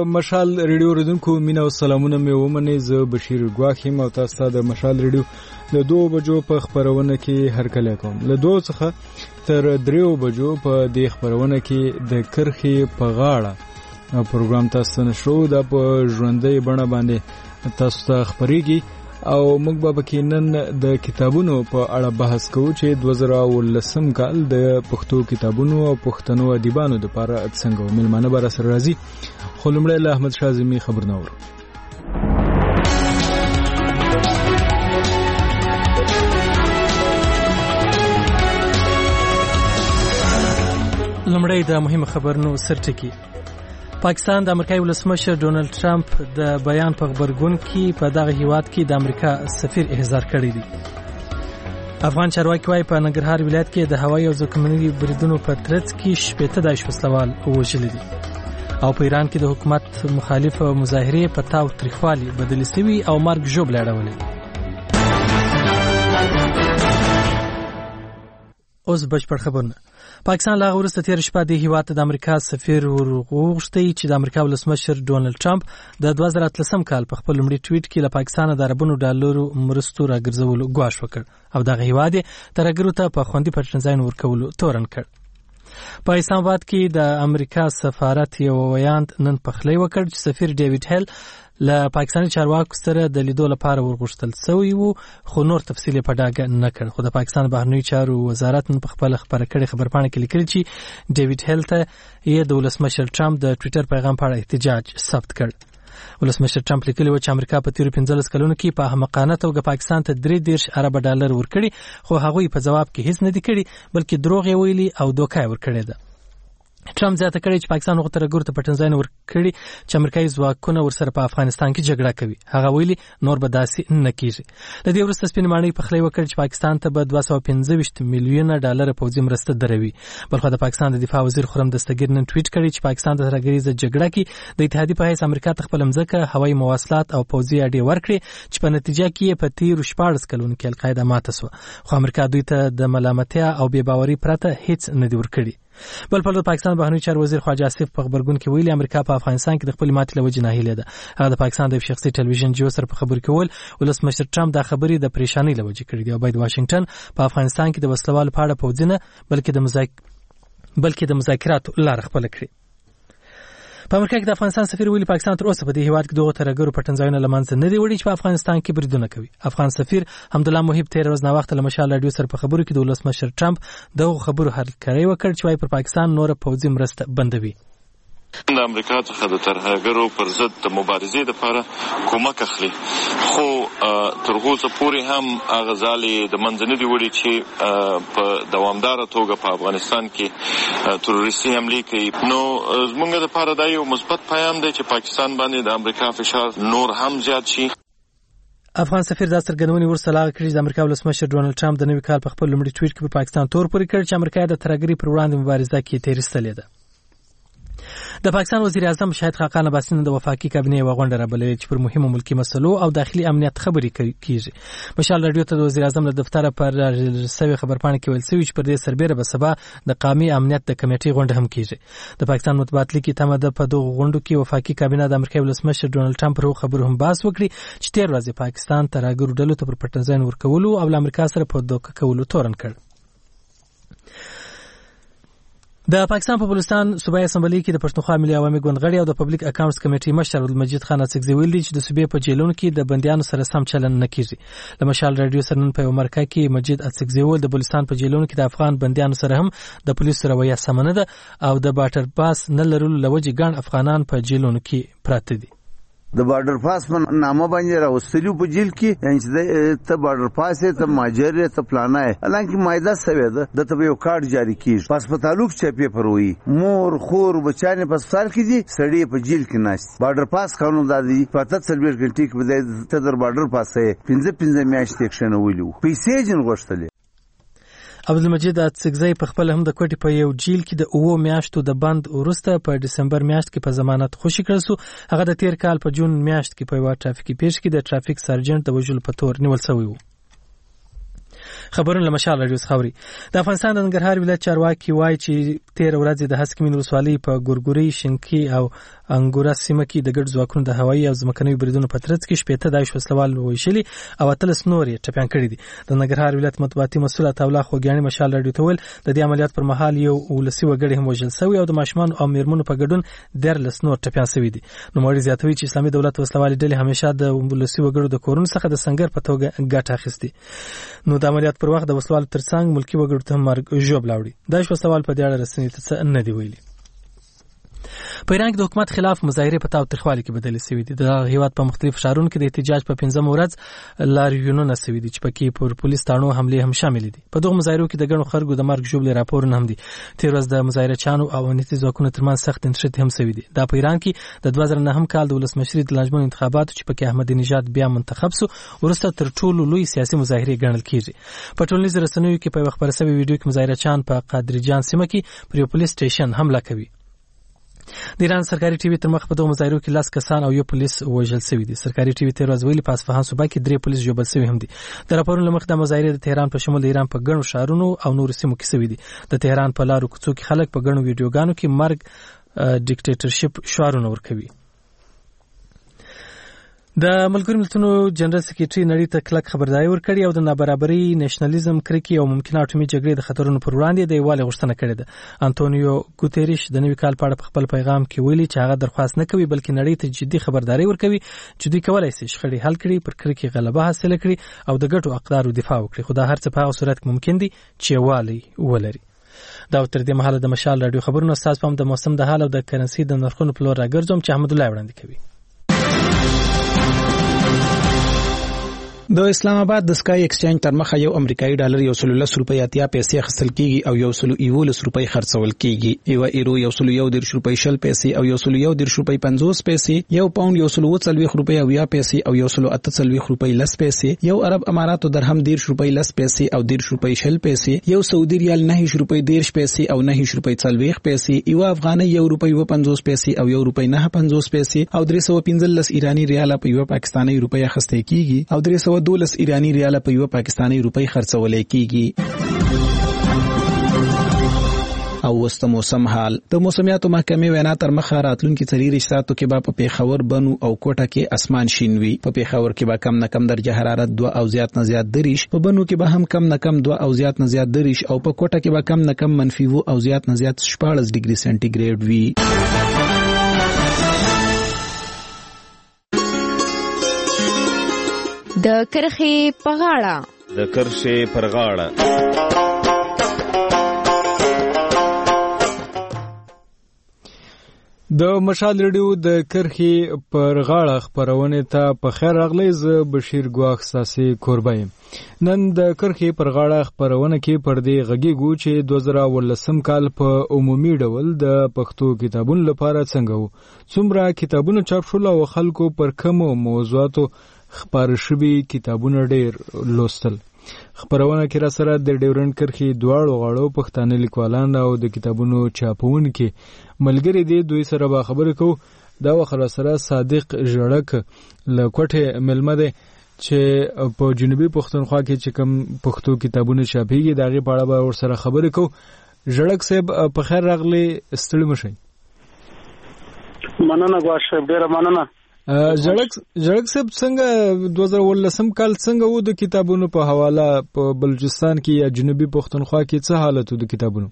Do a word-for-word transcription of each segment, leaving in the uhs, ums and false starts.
مشال ریډیو اوریدونکو مینه او سلامونه مې ومنئ. زه بشیر ګواښ یم او تاسو ته د مشال ریډیو د دوه بجو په خپرونه کې هرکلی کوم. له دوه څخه تر دریو بجو په دې خپرونه کې د کرښې په غاړه پروګرام تاسو نشو دا په ژوندۍ بڼه باندې تاسو ته خپرېږي او موږ به پکې نن د کتابونو په اړه بحث کوو چې دوه زره اوولسم کال د پښتو کتابونو او پښتنو ادیبانو دپاره څنګه و. میلمانه به راسره راځي، خو لومړی له احمدشاه ظلمي خبرونه اورو. لومړی د مهمو خبرونو سرټکي. پاکستان د امریکای ولسمشر ډونالد ټرمپ د بیان په خبرګون کې په دغه هیواد کې د امریکا سفیر احضار کړی دی. افغان چارواکي وايي په ننګرهار ولایت کې د هوایي او ځمکني بریدونو په ترڅ کې شپېته داعش وسلوال وژلي دي. او په ایران کې د حکومت مخالف مظاهرې په تاو تریخوالي بدلې شوي او مرګ ژوبله اړولې. اوس بشپړ خبرونه. پاکستان لا وروسته تیر شپه د هیواد د امریکا سفیر ورغوښتي چې د امریکا ولسمشر ډونالد ټرمپ د دوه زره اتلسم کال په خپل لومړي ټویټ کې له پاکستان د اربونو ډالرو مرستو راګرځولو ګواښ وکړ او دغه هیواد ترګرو ته په خوندي پټنځاین ورکولو تورن کړ. په اسلام آباد کې د امریکا سفارت یو ویاند نن پخلی وکړ چې سفیر ډیوډ هیل له پاکستاني چارواکو سره د لیدو لپاره ورغوښتل شوی وو، خو نور تفصیل په ډاګه نه کړ. خو د پاکستان بهرنیو چارو وزارت نن په خپل خبره کړې خبرپاڼه کې لیکلي چې ډیوډ هیل ته یې د ولسمشر ټرمپ د ټویټر پیغام په اړه احتجاج ثبت کړ. ولسمشر ټرمپ لیکلي و چې امریکا په تیرو پنځلس کلونو کې په احمقانه توګه پاکستان ته درې دېرش ارب ډالر ورکړي، خو هغوی په ځواب کې هیڅ نه دي کړي بلکې دروغ یې ویلي او دوکه یې ورکړې ده. ټرمپ زیاته کړې چې پاکستان هغو ترګرو ته پټنځاین ورکړي چې امریکایي ځواکونه ورسره په افغانستان کې جګړه کوي. هغه ویلي نور به داسې نه کیږي. له دې وروسته سپین ماڼۍ پخلی وکړ چې پاکستان ته به دوه سوه پنځه ویشت میلیونه ډالر پوځي مرسته دروي. بلخو د پاکستان د دفاع وزیر خرم دستګیر نن ټویټ کړی چې پاکستان د ترګریزه جګړه کې د اتحادیې په حیث امریکا ته خپل مځکه، هوایي مواصلات او پوځي اډې ورکړي چې په نتیجه کې یې په تیرو شپاړس کلونو کې القاعده ماته سوه، خو امریکا دوی ته د ملامتیا او بې باورۍ پرته هیڅ نه دي ورکړي. بل په پاکستان بهرنیو چارو وزیر خواجه آصف په خبرګون کې ویلي امریکا په افغانستان کې د خپل ماتې له وجې ناهیلې ده. هغه د پاکستان د شخصي ټلویزیون جیو سره په خبرو کې وویل ولسمشر ټرمپ دا خبرې د پریشانۍ له وجې کړې دي او باید واشنګټن په افغانستان کې د وسلوالو په اړه پوځي نه بلکې د مذاک بلکې د مذاکراتو لاره خپله کړي. په امریکا کې د افغانستان سفیر ویلي پاکستان تر اوسه په دې هیواد کې دغه ترګرو پټنځایونه له منځه نه دي وړي چې په افغانستان کې بریدونه کوي. افغان سفیر حمدالله محب تېره ورځ ناوخته له مشال راډیو سره په خبرو کې د ولسمشر ټرمپ دغو خبرو هرکلی وکړ چې وايي پر پاکستان نوره پوځي مرسته بندوي. د امریکا څخه د ترهګرو پر ضد د مبارزې لپاره کومک اخلي، خو تر اوسه پورې هم هغه ځالې د منځه نه دي وړي چې په دوامداره توګه په افغانستان کې تروریستي حملې کوي. نو زموږ لپاره دا یو مثبت پیام دی چې پاکستان باندې د امریکا فشار نور هم زیات شي. افغان سفیر دا څرګندونې وروسته لاغه کړي چې د امریکا ولسمشر ډونالد ټرمپ د نوي کال په خپل لومړي ټویټ کې په پاکستان تور پورې کړ چې امریکا د ترهګرۍ پر وړاندې مبارزه کې تېر ایستلې ده. د پاکستان وزیر اعظم شاهد خاقان عباسي نن د وفاقي کابینې یوه غونډه رابللې چې پر مهمو ملکي مسلو او داخلي امنیت خبرې کیږي. مشال راډیو ته د وزیر اعظم له دفتره پر سوي خبرپاڼه کې ویل شوي چې پر دې سربیره به سبا د قومي امنیت د کمیټې غونډه هم کیږي. د پاکستان مطبوعات لیکي تمه ده په دغو غونډو کې وفاقي کابینه د امریکایي ولسمشر ډونالد ټرمپ پر خبرو هم بحث وکړي چې تېر ورځ پاکستان ترهګرو ډلو ته پر پټنځاین ورکولو او له امریکا سره په دوکه کولو تورن کړ. د پاکستان په بلوچستان صوبایي اسمبلی کې د پښتونخوا ملي عوامي ګوند غړي او د پبلک اکاونټس کمیټې مشر عبدالمجید خان اڅکزي ویلي چې د صوبې په جیلونو کې د بندیانو سره سم چلند نه کیږي. د مشال راډیو سره نن په یو مرکه کې مجید اڅکزي ویل د بلوچستان په جیلونو کې د افغان بندیانو سره هم د پولیسو رویه سمه نه ده او د باټر پاس نه لرلو له وجې ګڼ افغانان په جیلونو کې پراته دي. د بارډر پاس په نامه باندې راوستلو په جیل کې یعنی چې ته بارډر پاس ته ماجر ته پلانه حالانکه مایده سوي ده د ته یو کارت جاری کیږي پاس په تعلق چپی پروي مور خور بچانه په سال کې دي سړی په جیل کې ناشته. بارډر پاس قانون دادي پته څلور غنټې کې بده ته در بارډر پاسه پنځه پنځه میاشتې اکشن ویلو پیسې جن غوښتلې. عبدالمجید اڅکزی په خپل هم د کوټې په یو جیل کې د اوو میاشتو د بند وروسته په دسمبر میاشت کې په ضمانت خوشي کړل شو. هغه د تیر کال په جون میاشت کې په یوه ټرافیکي پیښه کې د ټرافیک سرجنټ د وژلو په تور نیول شوی و. خبرونه له مشال راډیو څخه اوري. د افغانستان د ننګرهار ولایت چارواکي وایي چې تیر ورځ د هسکمین ولسوالۍ په ګورګوري، شینکي او انګورا سیمه کې د ګډ ځواکونو د هوایي او ځمکنیو بریدونو په ترڅ کې شپېته داعش وسلوال ووژلي او اتلس نور یې ټپیان کړي دي. د ننګرهار ولایت مطبوعاتي مسؤل عطاالله خوږیاڼي مشال راډیو ته ویل د دې عملیات پر مهال یو ولسي وګړی هم وژل شوی او د ماشومان او میرمنو په ګډون دیارلس نور ټپیان شوي دي. نوموړي زیاتوي چې اسلامي دولت وسلوالې ډلې همیشه د ولسي وګړو د کورونو څخه د سنگر په توګه ګټه اخیستي. نو د عملیات پر وخت د وسلوالو ترڅنګ ملکی وګړو ته مرګ ژوبل اوړي. داعش وسلوال په دې اړه رسنۍ ته نه دی ویلي. په ایران کې د حکومت خلاف مظاهره په تاو ترخوالي کې بدلې شوې دي. د هیواد په مختلفو ښارونو کې د احتجاج په پنځم ورځ لاریونونه شوي دي چې پکې پر پولیس تاڼو حملې هم شامل دي. په دغه مظاهرو کې د ګڼو خلکو د مرګ ژوبلې راپورونه هم دي. تیر ورځ د مظاهرچیانو او امنیتي ځواکونو ترمنځ سخت نښتې هم شوي دي. دا په ایران کې د دوه زره نهم کال د ولسمشرۍ د لانجمن انتخاباتو چې پکې احمدي نژاد بیا منتخب شو وروسته تر ټولو لوی سیاسي مظاهرې ګڼل کیږي. په ټولنیزو رسنیو کې په خبري شوی ویډیو کې مظاهرچیان په قادرجان سیمه کې پر یو پولیس سټیشن حمله کوي. د ایران سرکاري ټي وي تر مخ په دغه مظاهرو کې لاس کسان او یو پولیس وژل شوي دي. سرکاري ټي وي تیر ورځ ویلي په اصفهان صوبه کې درې پولیس ژوبل شوي هم دي. د راپورونو له مخې د مظاهرې د تهران په شمول د ایران په ګڼو ښارونو او نورو سیمو کې شوي دي. د تهران په لارو کوڅو کې خلک په ګڼو ویډیوګانو کې مرګ ډیکټیټرشپ شعارونه ورکوي. د ملګرو ملتونو جنرال سکریټري نړۍ ته کلک خبرداری ورکړي او د نابرابرۍ، نېشنلیزم، کرکې او ممکنه اټومي جګړې د خطرونو پر وړاندې د یووالي غوښتنه کړې ده. انټونیو ګوتریش د نوي کال په اړه په خپل پیغام کې ویلي چې هغه درخواست نه کوي بلکې نړۍ ته جدي خبرداری ورکوي چې دوی کولای شي شخړې حل کړي، پر کرکې غلبه حاصله کړي او د ګټو اقدارو دفاع وکړي. خو دا هر څه په هغه صورت کې ممکن دي چې یووالی ولري. دا تر دې مهاله د مشال راډیو خبرونه استاد پام د موسم د حال او د کرنسي د نرخونو په لور راګرځوم چې احمد الله وړاندې کوي. د اسلام آباد د سکای ایکسچینج تر مخه یو امریکایي ډالر یو سل لس روپۍ اتیا پیسې اخیستل کیږي او یو سل یولس روپۍ خرڅول کیږي. یو ایرو یو سل یو دیرش روپۍ شل پیسې او یو سل یو دیرش روپۍ پنځوس پیسې، یو پاوند یو سل اووه څلوېښت روپۍ اویا پیسې او یو سل اته څلوېښت روپۍ لس پیسې، یو عرب اماراتو درهم دیرش روپۍ لس پیسې او دیرش روپۍ شل پیسې، یو سعودي ریال نهه روپۍ دیرش پیسې او نهه روپۍ څلوېښت پیسې، یو افغانۍ یو روپۍ و پنځوس پیسې او یو روپۍ نه پنځوس پیسې او درې سوه پنځلس ایرانی ریال په یو پاکستاني روپۍ اخیستل کیږي او درې سوه دولس ایرانی ریال په یو پاکستاني روپۍ خرڅول کیږي. او وست موسم حال. د موسمیاتو محکمې وینا تر مخه راتلونکي څلور ساعتو کې به په پیښور، بنو او کوټه کې اسمان شین وي. په پیښور کې به کم نه کم درجه حرارت دوه او زیات نه زیات دریش، په بنو کې به هم کم نه کم دوه او زیات نه زیات دریش او په کوټه کې به کم نه کم منفي و او زیات نه زیات شپاړس ډیګري سنټیګریډ وي. د کرخې په غاړه د کرښې پر غاړه د مشال ریډیو د کرخې پر غاړه خبرونه ته په خیر راغلی. زه بشیر ګواخ ساسي کوربایم. نن د کرخې پر غاړه خبرونه کې پر دې غږیږو چې دوه زره ولسم کال په عمومي ډول د پښتو کتابونو لپاره څنګه وو، څومره کتابونه چاپ شول او خلکو پر کومو موضوعاتو خبر شوي کتابونه ډېر لوستل. خبرونه کې را سره د ډیورنډ کرخې دواړو غاړو پښتانه لیکوالان او د کتابونو چاپونکي ملګری دي. دوی سره به خبرې کوو. دا وخت سره صادق ژړک له کوټه ملمه ده چې په جنوبي پښتونخوا کې چې کوم پښتو کتابونه چاپېږي دا غي په اړه به ور سره خبرې کوو. ژړک صاحب په خیر راغلی، ستړي مشئ. مننه غواړم، ډیره مننه. ژړک ژړک صاحب څنګه دوه زره ولسم کال څنګه وو د کتابونو په حواله په بلوچستان کې یا جنوبي پښتونخوا کې څه حالت وو د کتابونو؟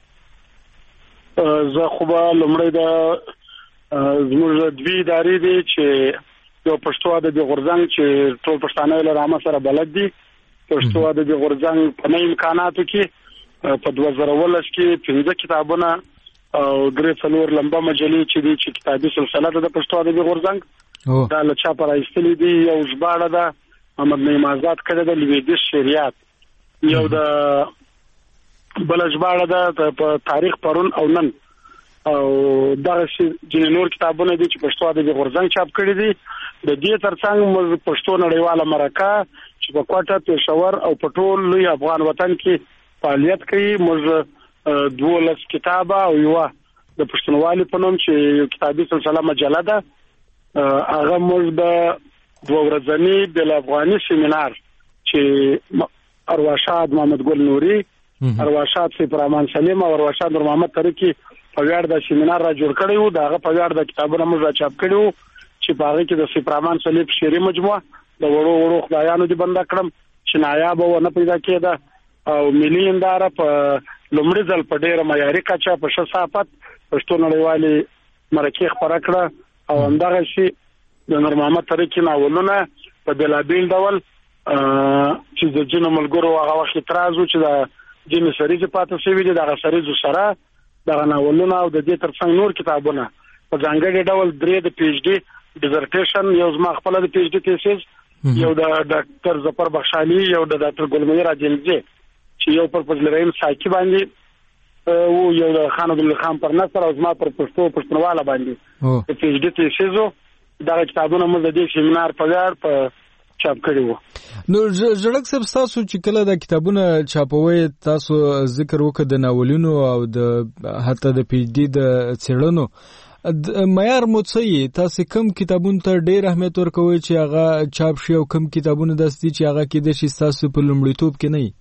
زه خو به لومړی د زموږ دوی ادارې دي چې یو پښتو ادبي غورځنګ چې ټول پښتانه له رامه سره بلد دي. پښتو ادبي غورځنګ په نوي امکاناتو کې په دوه زره ولس کې پنځه کتابونه او درې څلور لمبه مجلې چې دي چې کتابي سلسله ده د پښتو ادبي غورځنګ دا له چاپه راایستلې دي. یو ژباړه ده محمد نعیم آزاد کړې ده لویدیځ شریعت، یو د بل ژباړه ده په تاریخ پرون او نن، او دغه چې نور کتابونه دي چې پښتو ادبي غورځنګ چاپ کړي دي. د دې ترڅنګ موږ پښتو نړیواله مرکه چې په کوټه، پېښور او په ټول لوی افغان وطن کې فعالیت کوي. موږ دولس کتابه او یو د پښتونوالي په نوم چې یو کتابي سلسله مجله ده، هغه موږ د دوه ورځني بل افغاني سیمینار چې ارواښاد محمد ګل نوري، ارواښاد سیف رحمان سلیم او ارواښاد نور محمد ترکی په ویاړ د سیمینار را جوړ کړی وو. دغه په ویاړ د کتابونو موږ را چاپ کړی وو چې په هغه کې د سیف رحمان سلیم شعري مجموعه د وړو وړو خدایانو دی بنده کړم چې نایاب ونه پیدا کېده او ملي هنداره په لومړي ځل په ډېره معیاري کچه په ښه صحافت پښتو نړیوالې مرکې خپره کړه او همدغه شي د نور محمد ترکی ناولونه په بېلابېل ډول چې د ځینو ملګرو هغه وخت اعتراض و چې د ځینو سریزې پاتې شوي دي دغه سریزو سره دغه ناولونه او د دې ترڅنګ نور کتابونه په ځانګړي ډول درې د پی ایچ ډي ډیزرټیشن، یو زما خپله د پی ایچ ډي تیسیس، یو د ډاکټر ظفر بخشالي، یو د ډاکټر ګلمیر اجنزي چې یو پر فضل رحیم ساکی باندې او یو د خان عبدالله خان پر نصر او زما پر پښتو پښتونواله باندې د پی ایچ ډي تیسیسو دغه کتابونه موږ د دې سیمینار په ویاړ په چاپ کړی وو. نو ژړک صاحب تاسو چې کله د کتابونه چاپوي تاسو ذکر وکړ د ناولونو او د حتی د پی ایچ ډي د څېړنو معیار مو څه یې؟ تاسو کوم کتابونو ته ډېر اهمیت ورکوئ چې هغه چاپ شي او کوم کتابونه داسې دي چې هغه کېدای شي ستاسو په لومړیتوب کې نه وي؟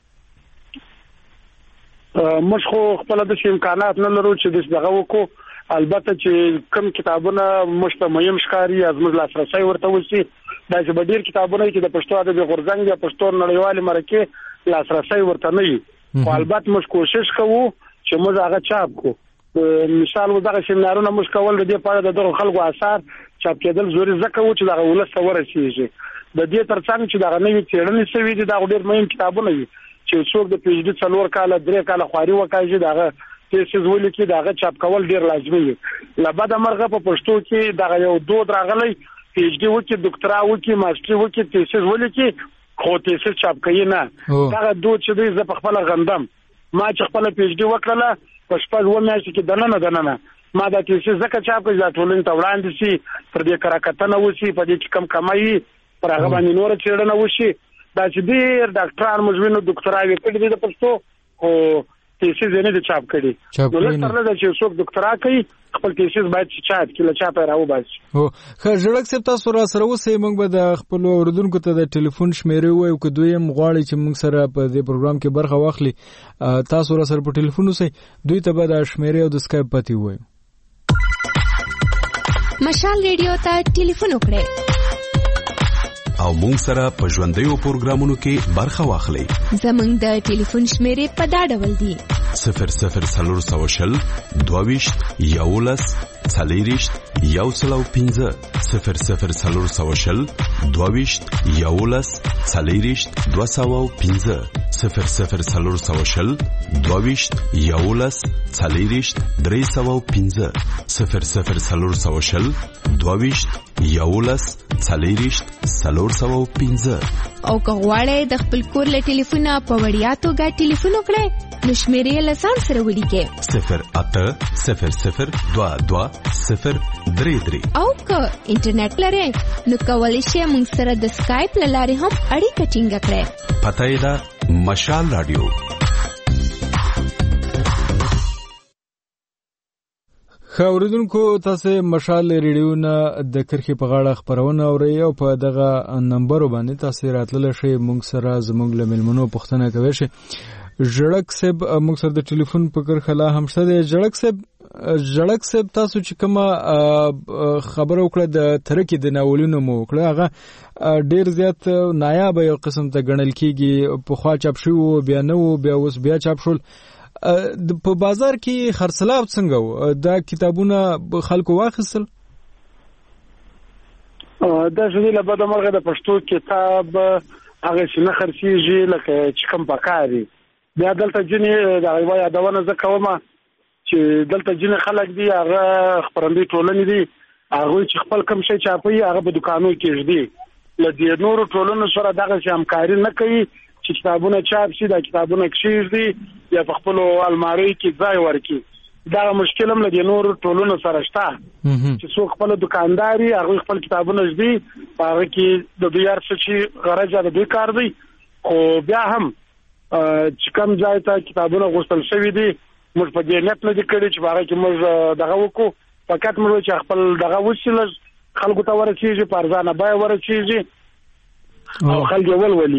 موږ خو خپله داسې امکانات نه لرو چې دغه وکړو، البته چې کوم کتابونه موږ ته مهم ښکاري یا زموږ لاسرسی ورته وشي داسې به ډېر کتابونه چې د پښتو ادب غورځنګ یا پښتو نړیوالې مرکې لاسرسی ورته نه وي، خو البته موږ کوشش کوو چې موږ هغه چاپ کړو. مثال و دغه سیمینارونه موږ کول د دې په اړه د دغه خلکو آثار چاپ کېدل ضروري ځکه و چې دغه ولس ته ورسېږي. د دې ترڅنګ چې دغه نوي څېړنې شوي دي دغه ډېر مهم کتابونه وي چې څوک د پی ایچ ډي څلور کاله درې کاله خواري وکړي دغه تیسیس ولیکي دغه چاپ کول ډېر لازمي وي. له بده مرغه په پښتو کې دغه یو دود راغلی پی ایچ ډي وکړي، ډاکټرا وکړي، ماسټري وکړي، تیسیس ولیکي خو تیسیس چاپ کوي نه. دغه دود چې دی زه په خپله غندم. ما چې خپله پی ایچ ډي وکړله په شپږ اووه میاشتې کې دننه دننه ما دا تیسیس ځکه چاپ کړي دا ټولنې ته وړاندې شي، پر دې کره کتنه وشي، په دې کې کم کمه وي، پر هغه باندې نوره څېړنه وشي. دا چې ډېر ډاکټران موږ وینو ډاکټراوې کړي دي د پښتو خو تیسیس یې نه دي چاپ کړي. نو لږ تر لږه چې څوک ډاکټرا کوي خپل تیسیس باید چې چاپ کړي له چاپه یې راوباسي. هو ښه ژړک صاحب تاسو را سره اوسئ، موږ به د خپلو اورېدونکو ته د ټلیفون شمېرې ووایو که دوی هم غواړي چې موږ سره په دې پروګرام کې برخه واخلي تاسو را سره په ټلیفون اوسئ، دوی ته به د شمېرې او د سکایپ پتې ووایو. مشال ریډیو ته ټلیفون وکړئ او مونږ سره په ژوندیو پروګرامونو کې برخه واخلئ. زمونږ د ټلیفون شمېرې په دا ډول دي: صفر صفر څلور سوه شل دوه ویشت یولس څلېرویشت یو سل او پنځه، صفر صفر څلور سوه شل دوه ویشت یولس څلېرویشت دوه سوه او پنځه، صفر صفر څلور سوه شل دوه ویشت یولس څلېرویشت درې سوه او پنځه، صفر صفر څلور سوه شل دوه ویشت یولس څلېرویشت څلور سوه او پنځه. او که غواړئ د خپل کور له ټلیفونه په وړیا توګه ټلیفون وکړئ نو شمېرې له ځان سره ولیکئ: صفر اته صفر صفر دوه دوه صفر درې درې. او که انټرنیټ لرئ نو کولی شئ موږ سره د سکایپ له لارې هم اړیکه ټینګه کړئ. پته یې ده مشال راډیو. خاوردونکو تاسو مشال ریډیو نه د کرخي په غاړه خبرونه اورئ او په دغه نمبر باندې تاسو راتلل شئ موږ سره زموږ له ملمنو پوښتنه کوي شي. ژړک صاحب موږ سره د ټلیفون په کرخه لا هم شته. ژړک صاحب ژړک صاحب تاسو چې کومه خبر وکړه د ترکي د ناولونو مو وکړه هغه ډیر زیات نایاب یو قسم ته ګڼل کیږي، په خوا چاپ شو بیا نو بیا اوس بیا چاپ شول. په بازار کې خرڅلاو څنګه و؟ دا کتابونه خلکو واخیستل؟ دا ځینې له بده مرغه د پښتو کتاب هغه چې نه خرڅېږي لکه چې کوم پکاري. بیا دلته ځینې د هغه یادونه زه کوم چې دلته ځینې خلک دي هغه خپرندوی ټولنې دي هغوی چې خپل کوم شی چاپوي هغه په دوکانو کې ږدي، له دې نورو ټولنو سره دغسې همکاري نه کوي چې کتابونه چاپ شي، دا کتابونه کښېږدي یا په خپلو الماریو کې ځای ورکړي. دغه مشکل هم له دې نورو ټولنو سره شته چې څوک خپله دوکاندار وي هغوی خپل کتابونه ږدي، په هغه کې د دوی هر څه چې غرض د دوی کار دی. خو بیا هم چې کوم ځای ته کتابونه غوښتل شوي دي موږ په دې نیت نه دي کړي چې په هغه کې موږ دغه وکړو، فقط موږ چې خپل دغه وشي لږ خلکو ته ورسېږي، په ارزانه بیه ورسېږي او خلک یې ولولي.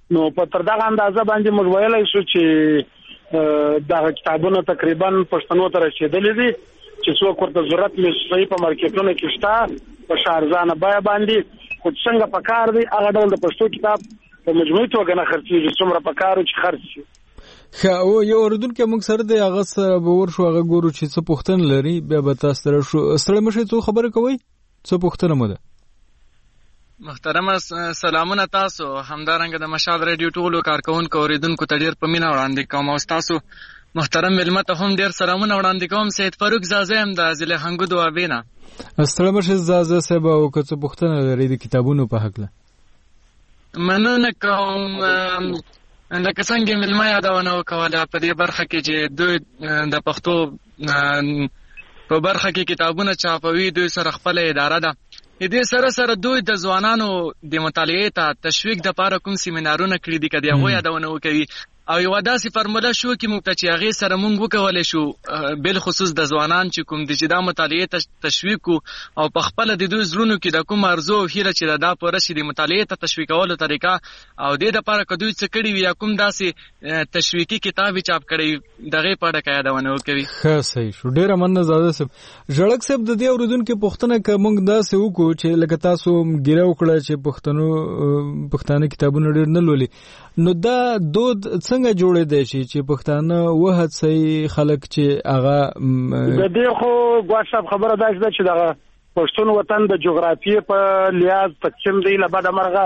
نو په تر دغه اندازه باندې موږ ویلای شو چې دا کتابونه تقریبا پښتنو ته رسیدلې دي چې څوک ورته ضرورت نشي په مارکیټونو کې شته په شارزانه بیا باندې خو څنګه په کار دی هغه ډول د پښتو کتاب په مجموعي توګه نه خرڅېږي څومره په کارو چې خرڅ شي. ښه او یو اردوونکی موږ سره دی هغه سره به ورشو هغه ګورو چې څه پوښتنه لري بیا به تاسو سره شو ستړی مشئ څو خبره کوئ څه پوښتنه مو ده؟ محترمه سلامونه تاسو همدارنګه د مشال ریډیو ټولو کارکونکو اوریدونکو ته ډیر په مینه وړاندې کوم او تاسو محترم ملمه ته هم ډیر سلامونه وړاندې کوم. سید فاروق زازه هم د ضلع هنګو دوابینا. ستړی مشئ زازه صاحب او که څه پوښتنه لري د کتابونو په هکله؟ مننه کوم. لکه څنګه ملمه یادونه وکوله په دې برخه کې چې دوی د پښتو په برخه کې کتابونه چاپوي دوی سره خپل اداره ده. دې سره سره دوی د ځوانانو د مطالعې ته تشویق د پاره کوم سیمینارونه کړی دي کدي هغه یادونه وکوي او یو داسې فرموله شو چې موږ ته چې هغه سره موږ وکولای شو بل خصوص د ځوانان چې کوم د جدا مطالعې تشویق او په خپل د دوی زړونو کې د کوم ارزو او هیله چې دا پوره شي د مطالعې ته تشویقولو طریقه او د دې لپاره کدوې څه کړی وي یا کوم داسې تشویقي کتاب چاپ کړی دغه په اړه یادونه وکوي. ښه صحیح شو ډیره مننه زاده صاحب. ژړک صاحب د دې اوریدونکو پوښتنه کوم موږ داسې وکړو چې لکه تاسو ګیره وکړه چې پښتنو پښتانه کتابونه ډیر نه لولي نو دا دود څنګه جوړې دی چې پښتانه وهڅي خلک چې هغه د دې خو ګواښ خبره ده چې دغه پښتون وطن د جغرافیې په لیاز تقسیم دی له بعد مرغه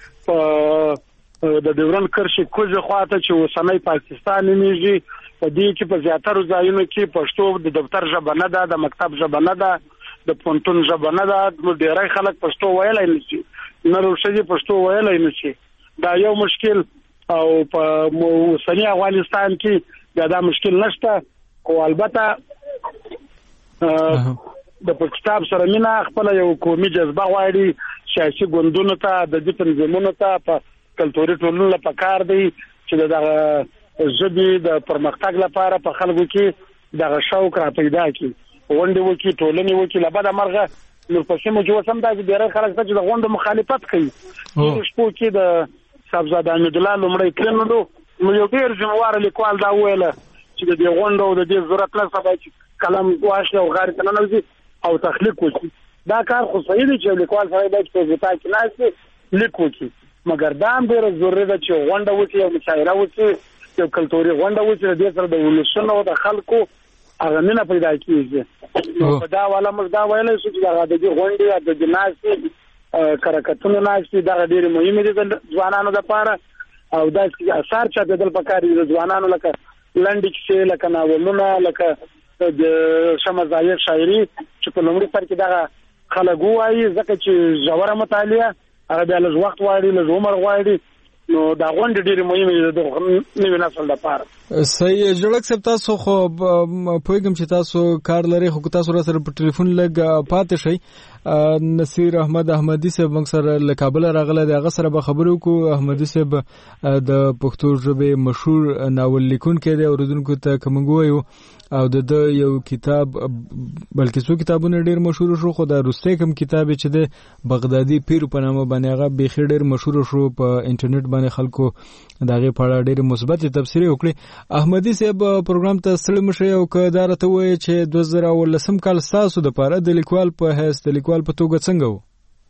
په د ډیورن کرښې کوزه خواته چې اوسنۍ پاکستان نیږي په دې کې په زیاتره ځایونو کې پښتو د دفتر ژبه نه ده د مکتب ژبه نه ده د پونتون ژبه نه ده نو ډیری خلک پښتو ویلای نشي نه روښه پښتو ویلای نشي دا یو مشکل او په اوسنی افغانستان کې دا, دا مشکل نشته او البته د کتاب سره مینا خپل یو قومي جذبه غواړي سیاسي ګوندونو ته د دې تنظیمونو ته په کلتوري ټولنو لپاره کار دی چې د ژبې د پرمختګ لپاره په خلکو کې د شوق را پیدا کړي غونډې وکړي ټولنې وکړي لبا د مرغه نور پسې مو جو سم دا چې ډېر خلک چې د غونډې مخالفت کوي په شپو کې د صاحبزاده حمید الله لومړی کړنلو نو یو ډېر ذمہوار لیکوال دا ویل چې د دې غونډو د دې ضرورت نه سبا چې کلم واښه او غار ته ننوځي او تخلیق وکړي دا کار خو صحیح دی چې لیکوال سره د پروژه کې ناشته لیک وکړي مګر دا هم ډېر ضروري ده چې غونډه وکړي او مشاعره وکړي یو کلتوري غونډه وکړي د دې سره د ولسونو او د خلکو هغه نه پیدا کیږي نو په دا والا موږ دا ویلای شو چې دا د دې غونډې د جناسي کارکتونو ناشتي دا ډېر مهمه دي د ځوانانو لپاره او دا اثر چې د دل پکاري د ځوانانو لکه لنډ کیسې لکه ناولونه لکه د شمزایه شاعري چې په لومړي سر کې دا خلک وایي ځکه چې ژوره مطالعه هغه د لږ وخت غواړي لږ عمر غواړي نو دا غونډه ډېر مهمه ده د نوي نسل لپاره. صحیح جوړک صاحب تاسو خو پوهیږم چې تاسو کار لري خو تاسو را سره په ټلیفون لګ پاتې شئ نصیر احمد احمدی صاحب موږ سره له کابل راغله د هغه سره به خبرو کو احمدی صاحب د پښتو ژبې مشهور ناول لیکونکی دی اوریدونکو ته کوم وایو او د یو کتاب بلکې څو کتابونه ډېر مشهور شو خو دا روسي کوم کتاب چې د بغدادي پیر په نامه باندې هغه بيخي ډېر مشهور شو په انټرنیټ باندې خلکو دغه په اړه ډېر مثبت تفسیر وکړي. احمدی صاحب پروګرام ته سلام شي او کدار ته وایي چې دوه زره ولسم کال تاسو د پاره د لیکوال په حیث د لیکوال په توګه څنګه وو؟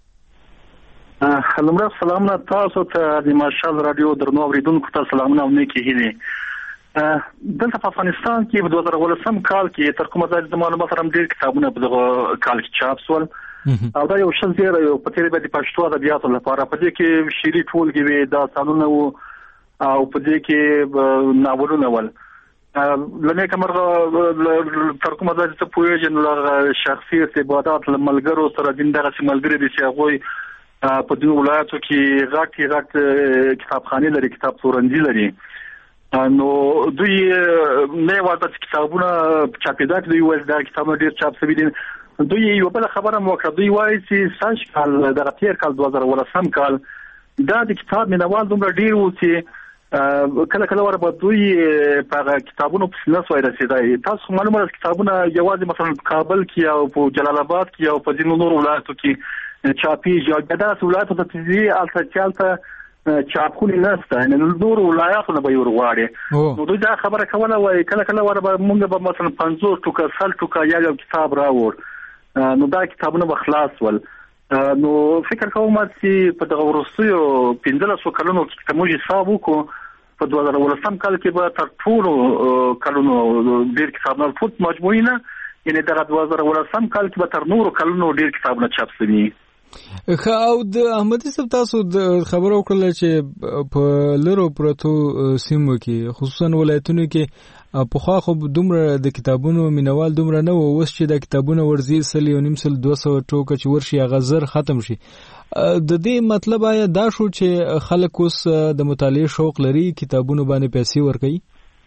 لمړی سلامونه تاسو ته د مارشال رادیو درنو اوریدونکو ته سلامونه او نیکی هیلې. دلته په افغانستان کې په دوه زره ولسم کال کې تر کومه ځای د معلومات سره ډېر کتابونه په دغه کال کې چاپ شول او دا یو شل زیره یو په تیری باندې پښتو ادبیاتو لپاره په دې کې شعري ټولګي وي داستانونه وو او په دې کې ناولونه ول لنه کومه تر کومه ځای ته پوهیږي نو شخصي ارتباطات ملګرو سره دغه ملګري دي چې هغه په دې ولایتو کې غاټي غاټ کتابخانه لري کتاب تورنځي لري نو دوی نه واده کتابونه چاپیدا دوی ول دا کتابونه ډیر چاپ شوي دي دوی یو بل خبره مو کړ دوی وایي چې سنج کال د تیر کال دوه زره ولسم کال دا د کتاب مینوال دومره ډیر و چې کله کله ور به دوی په کتابونو په نس وای رسیدای تاسو معلومه کتابونه یوازې مثلا په کابل کې او په جلال آباد کې او په ځینو نور ولایتو کې چاپی جوړه دا ولایتو ته تیزی الته چالته چاپخونې نشته ان نور ولایاتو نه به ورغواړي نو دوی دا خبره کوله وای کله کله ور به مونږ به مثلا پنځوس ټوکه سل ټوکه یا یو کتاب راوړ نو دا کتابونه به خلاص ول نو فکر کوم چې په دغه ورسوي پنځلسو کلونو کې موږ حساب وکړو په دوه زره ولسم کال کې به تر ټولو کلونو ډېر کتابونه فوت مجموعي نه یعنی دغه دوه زره ولسم کال کې به تر نورو کلونو ډېر کتابونه چاپ شوي او د احمدي صاحب تاسو د خبرو وکړل چې په لرو پرتو سیمو کې خصوصا ولایتونو کې په خوا خو دومره د کتابونو مینوال دومره نه وو اوس چې د کتابونو ورزي سل یو نیم سل دوه سوه ټوکه چې ورشي هغه زر ختم شي د دې مطلب آیا دا شو چې خلک اوس د مطالعې شوق لري کتابونو باندې پیسې ورکوي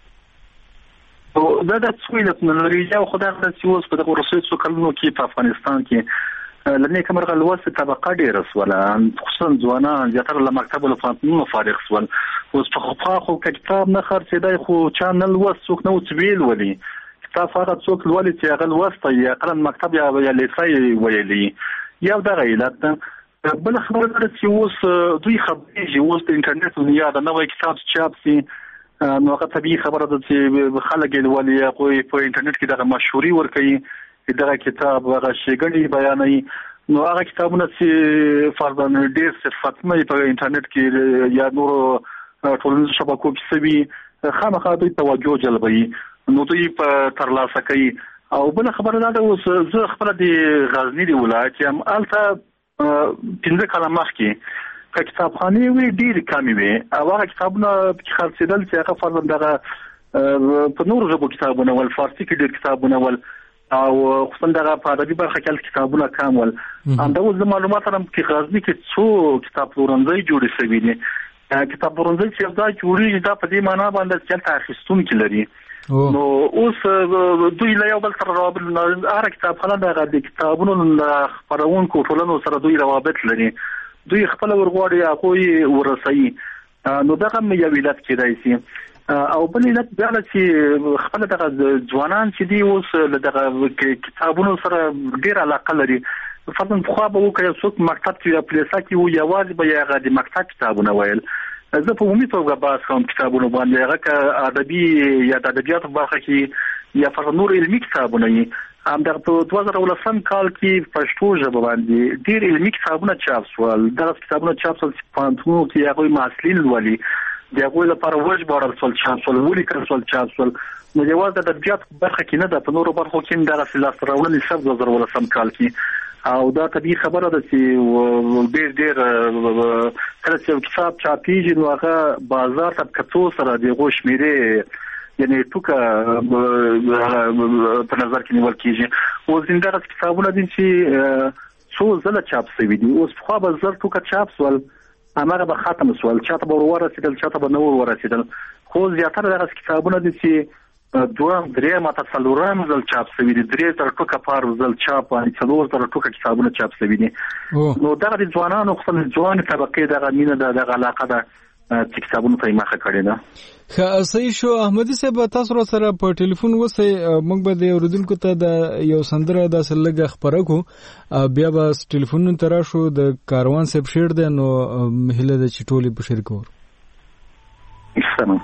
دا د څویلت نه لري یا خدای خدای چې اوس په دغه رسوي څو کلونو کې په افغانستان کې لنه کومه لوسه طبقه ډیره سواله خصوصا ځوانان زیاتره له مکتب له فنونو فارغ سول اوس په خو خو کتاب نه خرڅېدای خو چانل وس څوک نو ویل ولي کتاب فقط څوک ولي چې هغه وسته یا قرن مکتب یا یا لیسای ویلي یا دا غیلت بل خبره ده چې اوس دوی خبرې چې اوس د انټرنیټ دنیا د نوې کتاب چاپ سي نو هغه طبيعي خبره ده چې خلک ولي کوئی په انټرنیټ کې دغه مشهوري ور کوي دغه کتاب هغه شیګنی بیانوي نو هغه کتابونه چې فرضاً ډېر صفتمه په انټرنیټ کې یا نور ټولنیزو شبکو کې سوي خامخا دوی توجه جلبوي نو دوی په ترلاسه کوي او بل خبره ده اوس زه خپل د غزنی دی ولایت یم الته پنځه کاله مخکې کتابخانه وی ډېر کمی وي او هغه کتابونه چې خرڅېدل چې هغه فرضاً دغه په نور ژبو کتابونه ول فارسی کې ډېر کتابونه ول او خصوصا دغه په ادبي برخه کې کتابونه کم ول همدا اوس د معلومات هم کې غزنی کې څو کتاب پلورنځي جوړ شوي دي کتاب پلورنځي چې دا جوړي دا په دې معنی باندې چې تل اخیستونکي لري نو اوس دوی له یو بل سره روابط هر کتابخانه دغه د کتابونو خپرونکو ټولنو سره دوی روابط لري دوی خپل ورغواړي هغه ورسي نو دغه یو علت کېدای شي او بل علت دا چې خپل دغه ځوانان چې دی اوس دغه کتابونو سره ډیر علاقه لري فرضاً خو به وکړي څوک مکتب کې یا پلیسا کې وي یوازې به هغه د مکتب کتابونه ویل زه په عمومي توګه بحث کوم کتابونو باندې هغه ک ادبي یا د ادبیاتو برخه کې یا فرضاً نور علمي کتابونه یې هم د دوه زره ولسم کال کې پښتو ژبه باندې ډیر علمي کتابونه چاپ شول دغه کتابونه چاپ شول په پانتونو کې هغه محصلین ولولي دغه لپاره وجه بارل سول چاپ سول ولي کړل چاپ سول نو یوازې د ادبیات برخه کې نه ده په نورو برخو کې دغه سلاس راوړل شو د زر ولسم کال کې او دا طبيعي خبره ده چې ډېر ډېر کله چې کتاب چاپیږي نو هغه بازار ته کتو سره د غوښمېره یعنی ټوکه په نظر کې نیول کېږي او زنده کتابونه دي چې څو ځله چاپ شوي دي اوس خو به زر ټوکه چاپ سول امره به ختم سول چاته به ورسېدل چاته به نور ورسېدل خو زیاتره دغه کتابونه دي چې دوه درې ماته څلورم ځل چاپ شوي دي درې تر ټوکه پار ځل چاپ باندې څلور تر ټوکه کتابونه چاپ شوي دي نو دغه د ځوانانو خپل ځوان طبقه دغه مینه دغه علاقه ده چې کتابونه ته مخه کړی ده خا صحیح شو احمدي صاحب تاسو سره په ټلیفون وسه موږ به د اوریدونکو ته د یو سندره د سلګه خبره کو بیا به ټلیفون تر شو د کاروان صاحب شیر ده نو مهله د چټولي په شیر کور سلام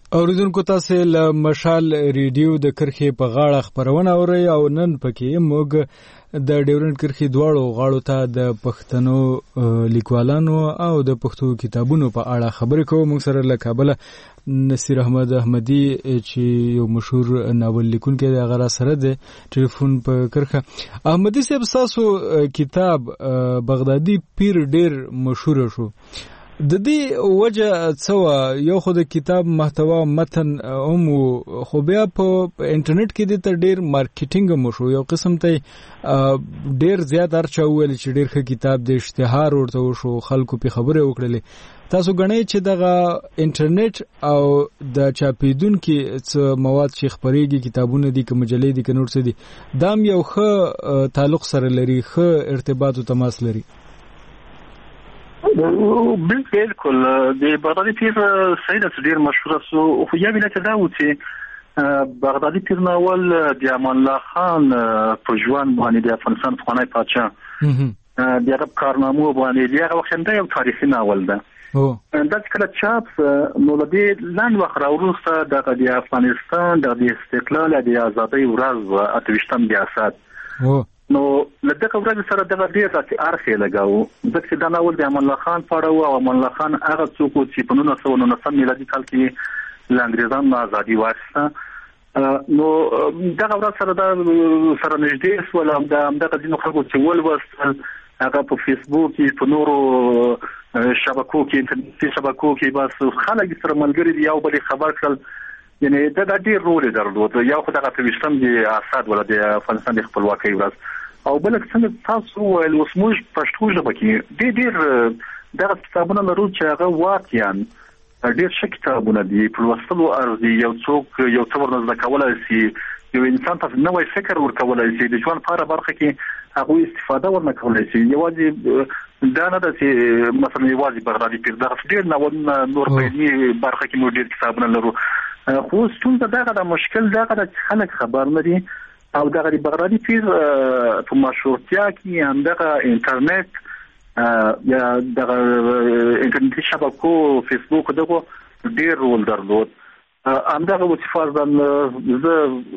اوریدونکو تاسو له مشال ریډیو د کرخې په غاړه خبرونه اورئ او نن پکې موږ د ډیورنډ کرخې دواړو غاړو ته د پښتنو لیکوالانو او د پښتو کتابونو په اړه خبرې کوو. موږ سره له کابل نصیر احمد احمدی چې یو مشهور ناول لیکونکی دی هغه سره دی ټلیفون په کرخه. احمدی صاحب تاسو کتاب بغدادي پیر ډیر مشهور شو، د دې وجه څه یو خو د کتاب محتوا متن هم خو بیا په انټرنیټ کې د تر ډیر مارکیټینګ مو شو، یو قسم ته ډیر زیات ارچا ویل چې ډیر ښه کتاب د اشتهار ورته وشو، خلکو په خبره وکړلې. تاسو غنئ چې دغه انټرنیټ او د چاپیدونکو څه مواد چې خبرېږي کتابونه دي که مجلې دي که نور څه دي دا یو ښه تعلق سره لري، ښه ارتباط او تماس لري. بالکل د بغدادي پیر سید ډیر مشهور سو خو یا ویل چې دا و چې بغدادي پیر ناول د امان الله خان په ژوند باندې د افغانستان افغاني پاچا د عرب کارنامو باندې دی هغه وخت یو تاریخي ناول ده. دا چې کله چاپ نو د لاند وخت راوروسته د افغانستان د استقلال د ازادۍ ورځ اتویشتم بیاسات نو لدغه ورځ سره دغه ډیر راځي ارخه لګاو ځکه دا ناول د امان الله خان پاړو او امان الله خان هغه څوک چې په نولس سوه نولس میلادي کال کې له انګریزانو آزادي واخیسته نو دغه ورځ سره دا سره نږدې سول هم دغه ځینو خلکو چې ولوستل هغه په فیسبوک کې په نورو شبکو کې انټرنیټي شبکو کې بس خلک سره ملګری دی یو بل خبر کړل، یعنی دا د ډیر رول درلود. یو خو دغه تویشتم د اساد ولا د افغانستان د خپلواکۍ ورځ او بل څنګه تاسو ول اوس موږ پښتو ژبه کې ډیر ډیر دغه کتابونه لرو چې هغه واقعا ډیر ښه کتابونه دي په لوستلو ارزي. یو څوک یو څو ورنځ کولای شي یو انسان ته نوې فکر ورکولای شي د ژوند په اړه برخه کې هغه استفاده ورنه کولای شي. یوازې دا نه ده چې مثلا یوازې بغدادي پیر دغه ډیر نور په دې برخه کې موږ ډیر کتابونه لرو خو ستونزه دغه د مشکل دغه د خلک خبر نه دي او دغه د بغدادي پیر په مشهورتیا کې هم دغه انټرنیټ یا دغه انټرنیټي شبکو فیسبوک دغه ډیر رول درلود. همدغه وصفات زه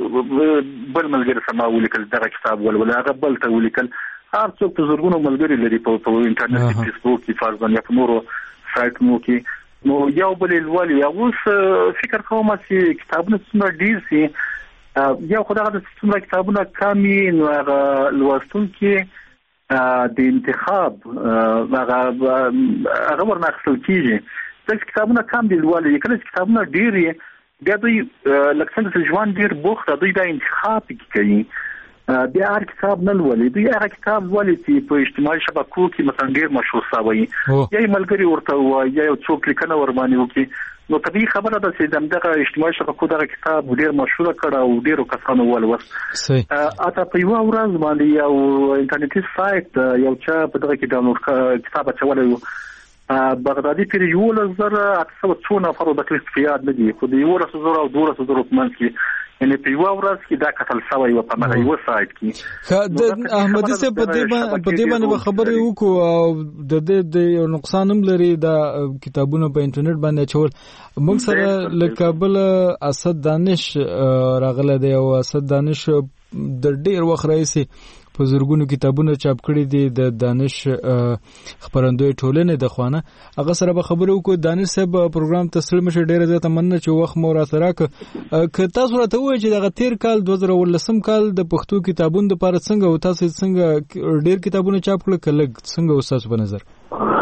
بل ملګری سم ولیکل دغه کتاب ولول هغه بل ته ولیکل هر څوک په زورګونو ملګری لري په انټرنیټ فیسبوک کې فرضاً یا په نورو سایټونو کې نو یو بل الوالي اوس فکر کوم چې کتابونه څومره ډیر سي یو خدای د څومره کتابونه کمی نو هغه لوستون کې د انتخاب هغه هغه ورناخل کیږي. ځکه کتابونه کم دي الوالي کله کتابونه ډیر بیا دوی لکه څنګه ژوند ډیر بوخت دوی د انتخاب کوي بیا هر کتاب نه لولي دوی هغه کتاب ولې چې په اجتماعي شبکو کې مثلا ډیر مشهور شوی یا ملګری ورته وایي یا یو څوک لیکنه ور باندې وکړي نو طبيعي خبره ده چې دغه اجتماعي شبکو دغه کتاب ډیر مشهور کړه او ډیرو کسانو ولوست. اته په یو ورځ باندې یو انټرنیټي سایت یو چا په دغه کې د کتاب چولې بغدادي پیر یو لزر اته څو نفر د کلیفیات نه دي خو د یو لزر او دوه لزر په منځ کې یعنی په یو ورځ کې دا کتل شوی و په مله یو سایت کې. د احمدي صاحب په دې باندې خبرې وکړو او د دې د نقصان هم لري دا کتابونه په انټرنیټ باندې چول. موږ سره له کابل اسد دانش راغله دی او اسد دانش د ډیر وخت راځي په زرګونو کتابونه چاپ کړي دي د دانش خبرندوی ټولنې د خوانه هغه سره به خبرو کو. دانش صاحب پروګرام تسلیل مشه ډیره زیاته مننه چې وخت مو را سره ک تاسو راته وایي چې دغه تیر کال دوه زره ولسم کال د پښتو کتابونو لپاره څنګه او تاسو څنګه ډیر کتابونه چاپ کړل کله څنګه استاد په نظر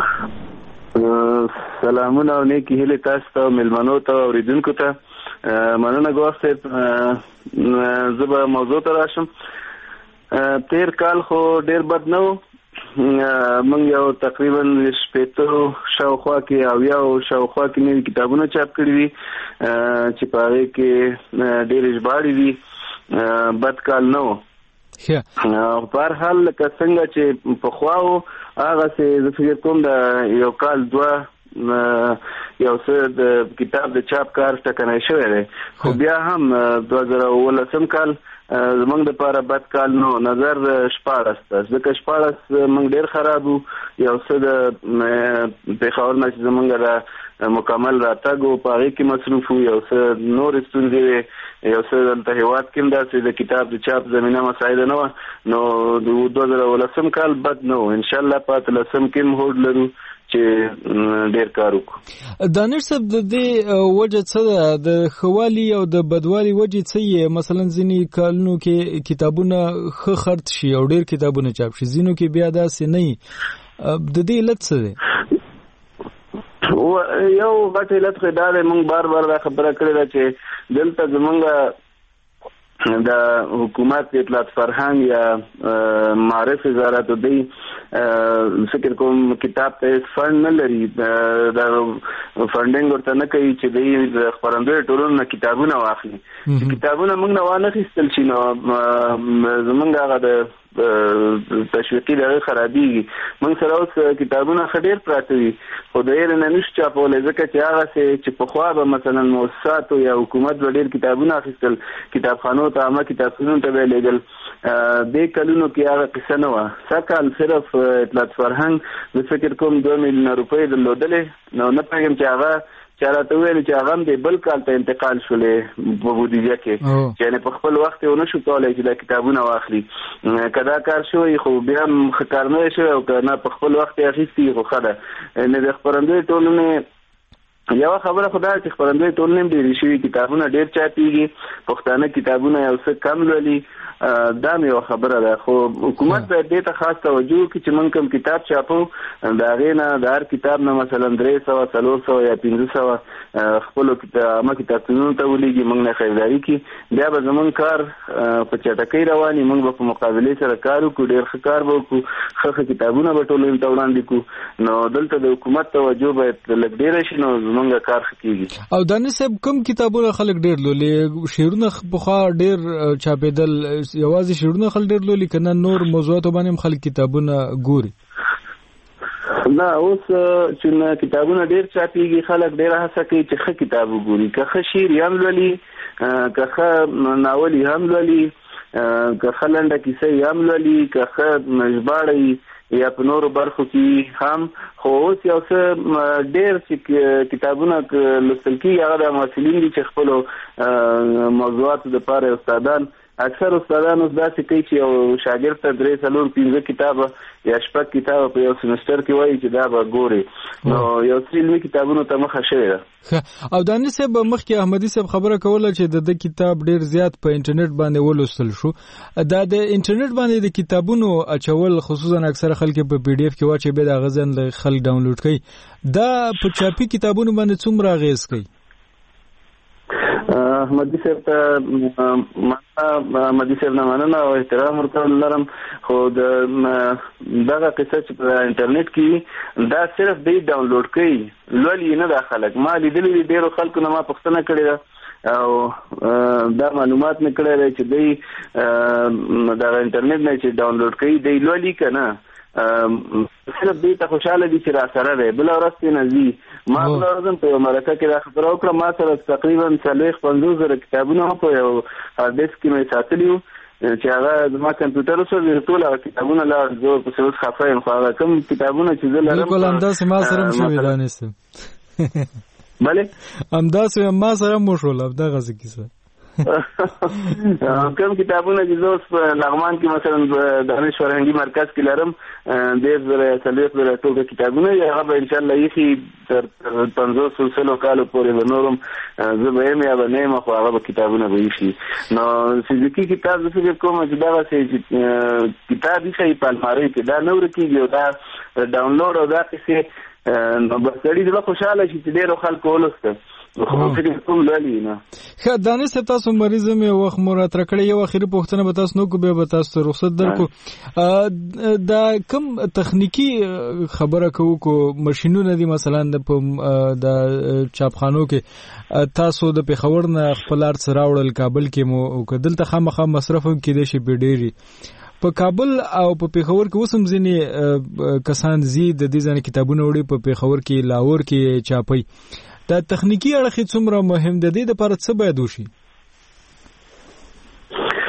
سلامونه او نیکی هیله تاسو ته ملمنو ته اوریدونکو ته مننه غواړم زه به موضوع ته راشم. تیر کال خو ډیر بد نه و موږ یو تقریبا شپږ شاوخوا کې او یو شاوخوا کې نوي کتابونه چاپ کړي دي چې په هغه کې ډیر ژباړي دي بد کال نه و. په هر حال لکه څنګه چې په خواو هغه څه زه فکر کوم د یو کال دوه یو څه د کتاب د چاپ کار ټکنی شوی دی خو بیا هم دوه زره ولسم کال زمونږ د پاره بد کال نو نظر شپاړس ده ځکه شپاړس موږ ډیر خراب وو یو څه د پېښور نه چې زمونږ د مکمل راتګ او پاره کې مصروف وو، یو څه نور ستونزې یو څه د هیواد کې داسې د کتاب د چاپ زمينه مساعده نه و. نو د دوه زره ولسم کال بد نه و، ان شاء الله په لسم کې هوډ لرو چې ډیر کار وکړو. دانش صاحب د دې وجه څه ده؟ د خوالي او د بدوالي وجه څه یې؟ مثلا ځینې کالونو کې کتابونه ښه خرڅ شي او ډیر کتابونه چاپ شي، ځینو کې بیا داسې نه وي. د دې علت څه دی؟ یو غټ علت خو دا دی، موږ بار بار دا خبره کړې ده چې دلته زمونږ د حکومت اطلاعات فرهنګ یا معرف وزارت دی فکر کوم کتاب ته فند نه لري، دا فندینګ ورته نه کوي چې د خپرندوی ټولنو کتابونه واخلي. کتابونه موږ نه وانه خېستل شي نو زمونږ هغه د تشویقي دغه خرابېږي. موږ سره اوس کتابونه خډیر پراته وي، خو د یې نه نشو چاپولی، ځکه چې هغه چې پخوا به مثلا مؤسساتو یا حکومت به ډېر کتابونه اخیستل، کتابخانو ته عامه کتابتونونو ته به یې لېږل. دې کلونو کې هغه قصه نه وه. سږ کال صرف اطلاعات فرهنګ د فکر کوم دوه میلیونه روپۍ درلودلې، نو نه پوهېږم چې هغه چا راته وویل چې هغه هم د بل کال ته انتقال شولې په بودیجه کې، چې یعنې په خپل وخت یې ونه شو کولی چې دا کتابونه واخلي. که دا کار شوی خو بیا هم ښه کار نه دی شوی، او که نه په خپل وخت یې اخیستي خو ښه ده. یعنې د خپرندوی ټولنې یوه خبره خو دا چې خپرندوی ټولنې هم ډېرې شوي، کتابونه ډېر چاپېږي، پښتانه کتابونه یو څه کم لولي، دا مې یوه خبره ده. خو حکومت باید دې ته خاص توجه وکړي چې موږ کوم کتاب چاپو د هغې نه د هر کتاب نه مثلا درې سوه څلور سوه یا پنځه سوه خپلو عامه کتابتونونو ته ولیږي، موږ نه خریداري کړي، بیا به زموږ کار په چټکۍ روان وي، موږ به په مقابلې سره کار وکړو، ډېر ښه کار به وکړو، ښه ښه کتابونه به ټولنې ته وړاندې کړو. نو دلته د حکومت توجه باید لږ ډېره شي، نو زموږ کار ښه کېږي. او دانش صاحب کوم کتابونه خلک ډېر لولي؟ شعرونه پخوا ډېر چاپېدل، یوازې شعرونه خلک ډېر لولي که نه نور موضوعاتو باندې هم خلک کتابونه ګوري؟ نه، اوس چې کتابونه ډېر چاپېږي خلک ډېره هڅه کوي چې ښه کتاب وګوري، که ښه شعر یې هم لولي، که ښه ناول یې هم لولي، که ښه لنډه کیسه یې هم لولي، که ښه ژباړه یا په نورو برخو کې هم. خو اوس یو څه ډېر چې کتابونه لوستل کېږي هغه د محصلین دي چې خپلو موضوعاتو دپاره استادان اکثر استادان اوس داسې کوي چې یو شاګرد ته درې څلور پنځه کتابه یا شپږ کتابه په یو سمستر کې وایي چې دا به ګوري، نو یو څه علمي کتابونو ته مخه شوې ده. او دانش صاحب مخکې احمدي صاحب خبره کوله چې د ده کتاب ډېر زیات په انټرنیټ باندې ولوستل شو. دا د انټرنیټ باندې د کتابونو اچول خصوصا اکثره خلک په پی ډي اف کې واچي، به د هغه ځان خلک ډاونلوډ کوي، دا په چاپي کتابونو باندې څومره اغېز کوي؟ احمدي صاحب ته احمدي صاحب نه مننه او احترام ورته لرم، خو د دغه قصه چې په انټرنیټ کې دا صرف دی ډاونلوډ کوي، لولي نه دا خلک. ما لیدلي دي ډېرو خلکو نه ما پوښتنه کړې ده او دا معلومات مې کړی دی چې دی دغه انټرنیټ نه چې ډاونلوډ کوي دی لولي که نه، صرف دی ته خوشحاله دي چې را سره دی، بله ورځ پرې نه ځي. ما بله ورځ هم په یوه مرکه کې دا خبره وکړه، ما سره تقریبا څلوېښت پنځوس زره کتابونه هم په یو هارډ ډیسک کې مې ساتلي وو چې هغه زما کمپیوټر وسو ټول هغه کتابونه لاړ، زه پسې اوس خفه یم، خو هغه کوم کتابونه چې زه لرم بالکل همداسې ما سره هم شوي دانستم. بلې همداسې ما سره هم وشول همدغسې کیسه. کوم کتابونه چې زه اوس په لغمان کې مثلا دانش فرهنګي مرکز کې لرم ډېر زره څلوېښت زره ټول کتابونه، هغه به انشاءالله ایښي تر پنځوس سلو کالو پورې به نور هم زه به یم یا به نه یم، خو هغه به کتابونه به ایښي. نو فزیکي کتاب زه فکر کوم چې دغسې کتاب ایښی په المارۍ کې دا نه ورکېږي، او دا ډاونلوډ او دا قصې نو به سړي زړه خوشحاله شي چې ډېرو خلکو ولوسته. ښه دانش صاحب تاسو مریض هم یو وخت مو راته کړی، یو اخري پوښتنه به تاسو نه وکړو بیا به تاسو ته رخصت درکړو. دا کوم تخنیکي خبره کوو کو ماشینونه دي مثلا د چاپخانو کې تاسو د پېښور نه خپل ارڅ راوړل کابل کې مو که دلته خامخا مصرف هم کېدای شي په ډېرې په کابل او په پېښور کې اوس هم ځینې کسان ځي د دې ځانې کتابونه وړي په پېښور کې لاهور کې چاپوي. دا تخنیکی اړخ څومره مهم دی؟ د دې لپاره څه باید وشي؟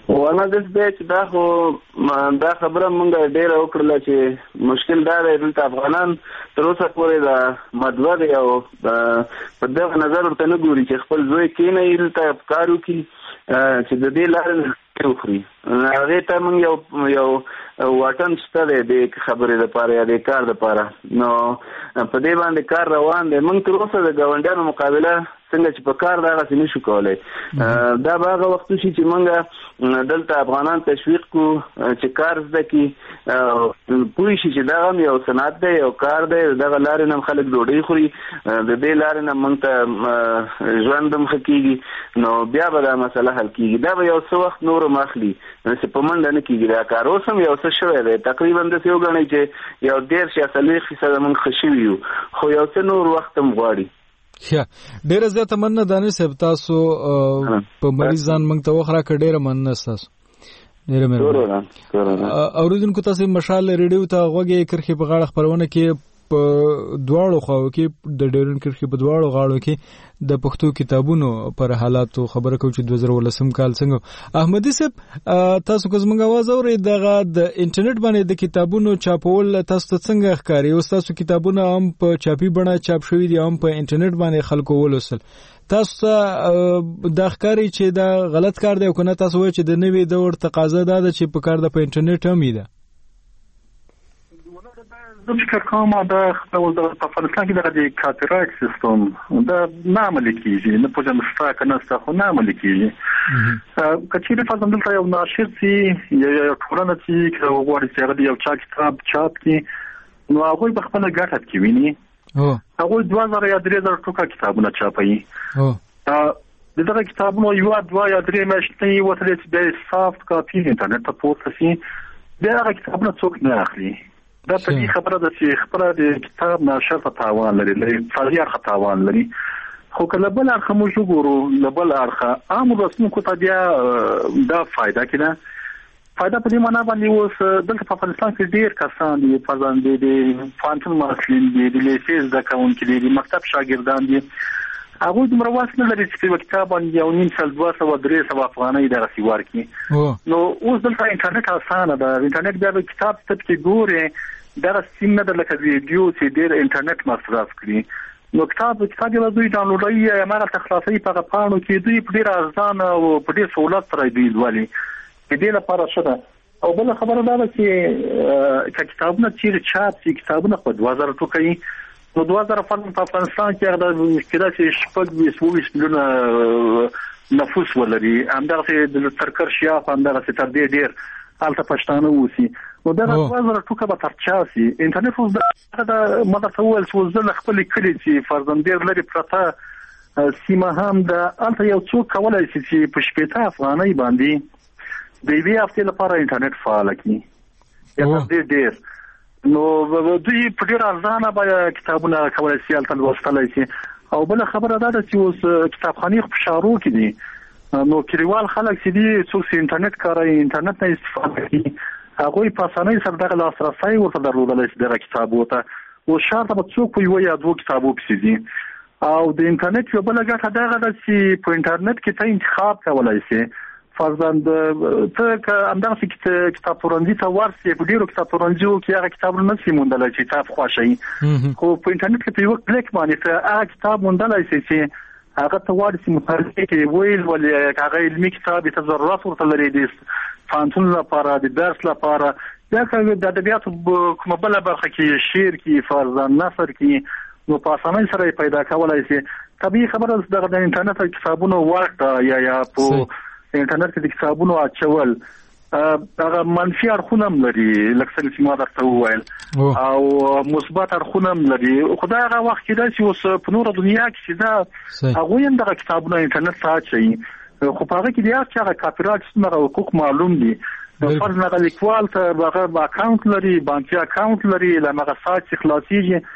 ونه د دې چې دا خو دا خبره مونږ ډېر وکړل چې مشکل دا دی دلته افغانان تر اوسه پورې د مدور یو په دغه نظر ورته نه ګوري چې خپل زوی کېنه دلته کار وکړي چې د دې لارې وخوري. هغې ته مونږ یو یو واټن شته دی د خبرې دپاره یا د کار دپاره. نو په دې باندې کار روان دی. مونږ تر اوسه د ګاونډیانو مقابله څنګه چې په کار دغسې نشو کولی. دا به هغه وخت شي چې مونږ دلته افغانان تشویق کړو چې کار زده کړي، پوه شي چې دغه هم یو صنعت دی، یو کار دی، دغه لارې نه هم خلک ډوډۍ خوري، د دې لارې نه مونږ ته ژوند هم ښه کېږي، نو بیا به دا مسله حل کېږي. دا به یو څه وخت نور هم اخلي، چې په منډه نه کېږي. دا کار اوس هم یو څه شوی دی، تقریبا داسې وګڼئ چې یو دېرش یا څلوېښت فیصده مونږ ښه شوي یو، خو یو څه نور وخت هم غواړي. ښه، ډېره زیاته مننه دانش صاحب، تاسو په مریض ځان موږ ته وخت راکړ، ډېره مننه ستاسو، ډېره مهرباني. اورېدونکو تاسو مشال ریډیو ته غوږ یې کرښې په غاړه خپرونه کې په دواړو خواو کې د ډیرن کرښې په دواړو غاړو کې د پښتو کتابونو پر حالاتو خبره کوو چې دوه زره ولسم کال څنګه. احمدي صاحب، تاسو که زموږ اواز اورئ، دغه د انټرنیټ باندې د کتابونو چاپول تاسو ته څنګه ښکاري؟ اوس تاسو کتابونه هم په چاپي بڼه چاپ شوي دي، هم په انټرنیټ باندې خلکو ولوستل، تاسو ته دا ښکاري چې دا غلط کار دی او که نه تاسو وایئ چې د نوي دور تقاضا دا ده چې په کار ده په انټرنیټ هم ده؟ زه فکر کوم دا خپل د افغانستان کې د کاپی رایټ سیستم دا نه عملي کیږي، نه پوهېږم شته که نه شته، خو نه عملي کیږي. که چېرې فرضاً دلته یو ناشر چې یا یو ټولنه چې غواړي چې هغه د یو چا کتاب چاپ کړي، نو هغوی به خپله ګټه کې ویني. هغوی دوه زره یا درې زره ټوکه کتابونه چاپوي. د دغه کتابونو یوه دوه یا درې میاشتې وتلې چې بیا یې سافت کاپي انټرنیټ ته پورته شي، بیا هغه کتابونه څوک نه اخلي. دا په دې خبره ده چې خپله د کتاب ناشر ته تاوان لري، له اقتصادي اړخه تاوان لري. خو که له بل اړخه موږ وګورو، له بل اړخه عامو لوستونکو ته بیا دا فایده کې ده. فایده په دې معنا باندې اوس دلته په افغانستان کې ډېر کسان دي، فرضاً د پوهنتون محصلین دي، د لیسې زده کوونکي دي، د مکتب شاګردان دي. هغوی دومره واس نه لري چې په یوه کتاب باندې یو نیم سل، دوه سوه، درې سوه افغانۍ دغسې ورکړي. نو اوس دلته انټرنیټ اسانه ده. انټرنیټ بیا به کتاب ته پکې ګورې، دغه سیم نه ده لکه ویډیو چې ډېر انټرنیټ مصرف کړي. نو کتاب کتاب یې دوی ډاونلوډوي یا هماغلته خلاصوي په هغه پاڼو کې، دوی په ډېر ارزانه او په ډېر سهولت سره دوی لولي. د دې لپاره ښه ده. او بله خبره دا ده چې که کتابونه چیرې چاپ شي، کتابونه په دوه زره ټوکه وي، نو دوه زره فرضاً په افغانستان کې هغه کېدای شي شپږ ویشت اووه ویشت میلیونه نفوس ولري، همدغسې تر کرښې شاوخوا همدغسې تر دې ډېر هلته پښتانه اوسي. نو دغه دوه زره ټوکه به تر چا سي. انټرنیټ اوس دغه ما درته وویل چې اوس زه له خپلې کلي چې فرضاً ډېر لرې پرته سیمه هم ده، هلته یو څوک کولی شي چې په شپېته افغانۍ باندې د یوې هفتې لپاره انټرنیټ فعاله کړي، یا تر دې ډېر. نو دوی په ډېر ارزانه به کتابونه کولی شي هلته لوستلی شي. او بله خبره دا ده چې اوس کتابخانې په ښارو کې دي، نو کلیوال خلک چې دي، څوک چې انټرنیټ کاروي، انټرنیټ نه استفاده کوي، هغوی په اسانۍ سره دغه لاسرسی ورته درلودلی شي دغه کتابو ته. اوس ښار ته به څوک په یوه یا دوه کتابو پسې ځي. او د انټرنیټ یوه بله ګټه دغه ده چې په انټرنیټ کې ته انتخاب کولی شي. فرضاً ته که همدغسې کتاب پلورنځي ته ورسې، په ډېرو کتاب پلورنځیو کې هغه کتابونه نه شي موندلی چې تا په خوښه وي، خو په انټرنیټ کې په یوه کلیک باندې ته هغه کتاب موندلی شي چې هغه ته غواړي چې مطالعې کې ویل ولې هغه علمي کتاب ته ضرورت ورته لري د پوهنتون لپاره، د درس لپاره، یا که د ادبیاتو کومه بله برخه کې شعر کې، فرضاً نثر کې، نو په اسانۍ سره یې پیدا کولی شي. طبیعي خبره ده دغه د انټرنیټ کتابونو ورکړه یا یا په انټرنیټ کې د کتابونو اچول هغه منفي اړخونه هم لري، لکه څنګه چې ما درته وویل، او مثبت اړخونه هم لري. خو دا هغه وخت کېدای شي اوس په نوره دنیا کې چې دا هغوی هم دغه کتابونه انټرنیټ ته اچوي، خو په هغه کې د هر چا هغه کاپي رایټ سیستم، هغه حقوق معلوم دي. فرض هغه لیکوال ته هغه اکاونټ لري، بانکي اکاونټ لري، له هماغه سایټ چې خلاصېږي،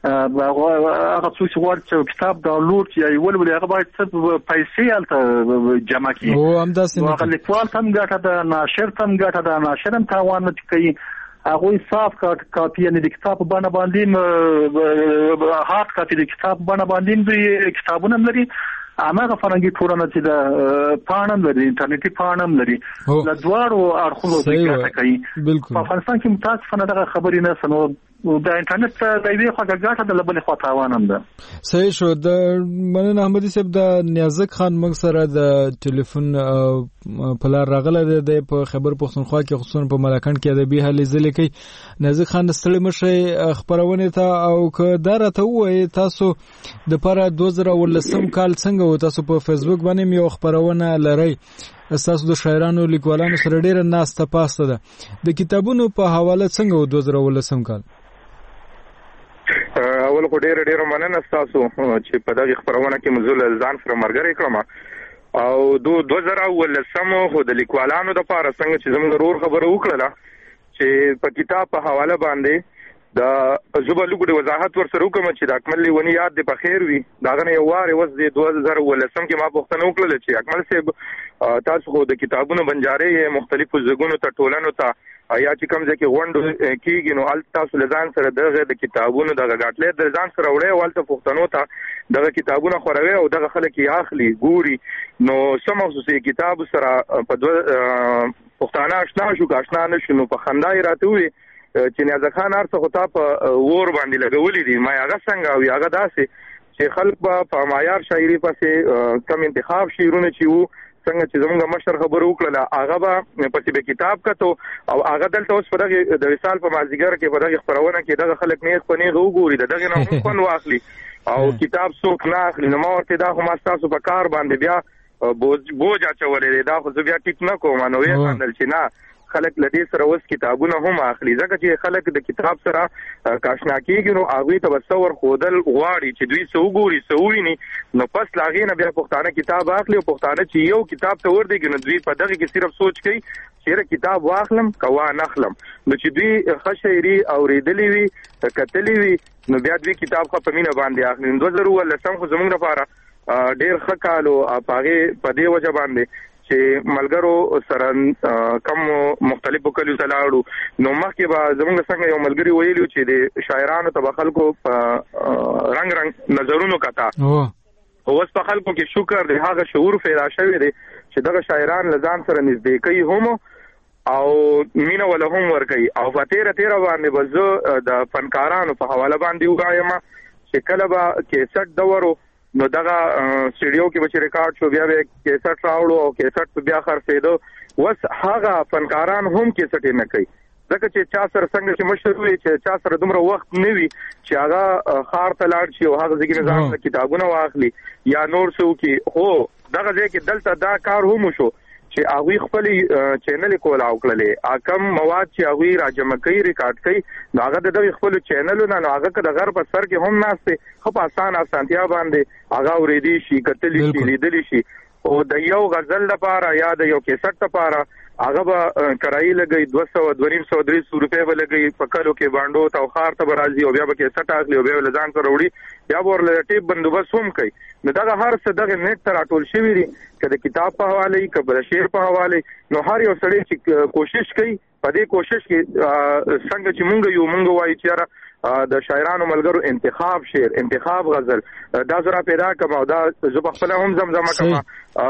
هغه څوک چې غواړي چې کتاب ډاونلوډ کړي یا یې ولولي، هغه باید څه پیسې هلته جمع کړي. نو هغه لیکوال ته هم ګټه ده، ناشر ته هم ګټه ده، ناشر هم تاوان نه کوي. هغوی صاف کاپي، یعنې د کتاب په بڼه باندې هارد کاپي، د کتاب په بڼه باندې دوی کتابونه هم لري، هغه فرهنګي ټولنه چې د پاڼم لري انټرنیټي پاڼم لري د دواړو اړخونو ذکر کوي په افغانستان کې متاسفانه دغه خبرې نه سنو د انټرنیټ د یوې خوا ګټه د بلې خوا تاوان هم ده. صحیح شو. د مننه احمدي صاحب د نیازک خان موږ سره د ټلیفون په لار راغله د په خبر پښتونخوا کې خصوصا په ملاکنډ کې ادبي هلې ځلې کوي. نیازک خان ستړي مشه خبرونه ته او که دا راته وایي تاسو د پاره دوه زره ولسم کال څنګه و تاسو په فیسبوک باندې یو خبرونه لرئ تاسو د شاعرانو لیکوالانو سره ډیره ناسته پاسته ده د کتابونو په حواله څنګه و دوه زره ولسم کال؟ اول خو ډیره ډیره مننه تاسو چې په دغه خبرونه کې مزول ځان سره مرګري کړم او دو دوه زره ولسم خو د لیکوالانو د پاره څنګه چې زموږ ضرور خبره وکړه چې په کتاب په حواله باندې د زبلوګ د وضاحت ور سره کوم چې د اکمل لیونی یاد د بخیر وي داغه یو واره وس د دوه زره ولسم کې ما پوښتنه وکړه چې اکمل صاحب تاسو خو د کتابونو بنجارې مختلفو زګونو ته ټولنو ته یا چې کوم ځکه غونډه کیږي نو ال تاسو لزان سره دغه د کتابونو دغه غاټلې د ځان سره وړي ولته پښتنو ته دغه کتابونه خوروي او دغه خلک یې اخلي ګوري نو سم خصوصي کتاب سره په پښتانه آشنا شو آشنا نشو نو په خندای راته وي چې نیازک خان ارڅ خو تا په ور باندې لګولې دي ما هغه څنګه او هغه داسې چې خلک په معیار شاعري پسې کم انتخاب شعرونه چې وو څنګه چې زموږ مشر خبر وکړه هغه به پسې به کتاب کتو او هغه دلته اوس په دغه د وصال په مازیګر کې په دغه خبرونه کې دغه خلک نه خپنی وګوري دغه نه خپل واخلي او کتاب څوک نه اخلي نو ورته دا خو ما تاسو په کار باندې بیا بوج بوج اچولې دا خو بیا ټیک نه کوم نو یې خندل چې نه خلک لدی سره اوس کتابونه هم اخلي ځکه چې خلک د کتاب سره کاشنا کیږي نو هغه ته تصور خودل غواړي چې دوی سو ګوري سوویني نو پس لاغې نه بیا پښتانه کتاب اخلي او پښتانه چې یو کتاب ته ور دي نو دوی په دغه کې صرف سوچ کوي چې کتاب واخلم کوا نخلم نو چې دوی خشيري او ریدلې وي کتلې وي نو بیا دوی کتاب خو په مینه باندې اخلي نو ضرور لسم خو زموږ لپاره ډېر خکالو اپاغه په دې وجه باندې چې ملګرو سره کم مختلفو کلیو تلاړو نو مخکې به زموږ څنګه یو ملګری ویلو چې د شاعرانو ته خلکو په رنگ رنگ نظرونو کتا اوس په خلکو کې شکر دی هغه شعور پیدا شوی دی چې دغه شاعران لزان سره نږدې کوي هم او مینه ولا هم ور کوي او فاتیره تیره باندې بزو د فنکارانو په حواله باندې وګایم چې کله به کیسټ دورو نو دغه سټډیو کې به ریکارډ شو بیا به کیسټ راوړو او کیسټ بیا خرڅېدو وس هغه فنکاران هم کیسټ نه کوي ځکه چې چا سره څنګه چې مشهور وي چې چا سره دومره وخت نه وي چې هغه خار ته لاړ شي او هغه ځکه نظام ته کتابونه واخلي یا نور څه وکي هو دغه ځکه دلته دا کار هم شو چې هغه خپل چینل کول او کړلې اکم مواد چې هغه راجمع کوي ریکارډ کوي نو هغه د خپل چینلونو نو هغه د غر په سر کې هم ناشته خو په آسان آسانتیا باندې هغه ورېدي شي کتلی شي لیدلی شي او د یو غزل لپاره یا د یو کیسټ لپاره هغه به کرایي لګي دوه سوه دوه نیم سوه درې سوه روپۍ به لګي په کلو کې باندې تو خار ته راځي او بیا به کیسټ اخلي او بیا له ځان سره وړي یا ورله ټیپ بندوبست هم کوي نو دا هر څه دغه نیټ ته راټول شوی دی کله کتاب په حواله کله شعر په حواله نو هر یو سړی چې کوشش کوي په دې کوشش کې څنګه چې مونږ یو مونږ وایي چې د شاعرانو ملګرو انتخاب شعر انتخاب غزل دا زرا پیدا کوم او دا زه خپل هم زمزمه کوم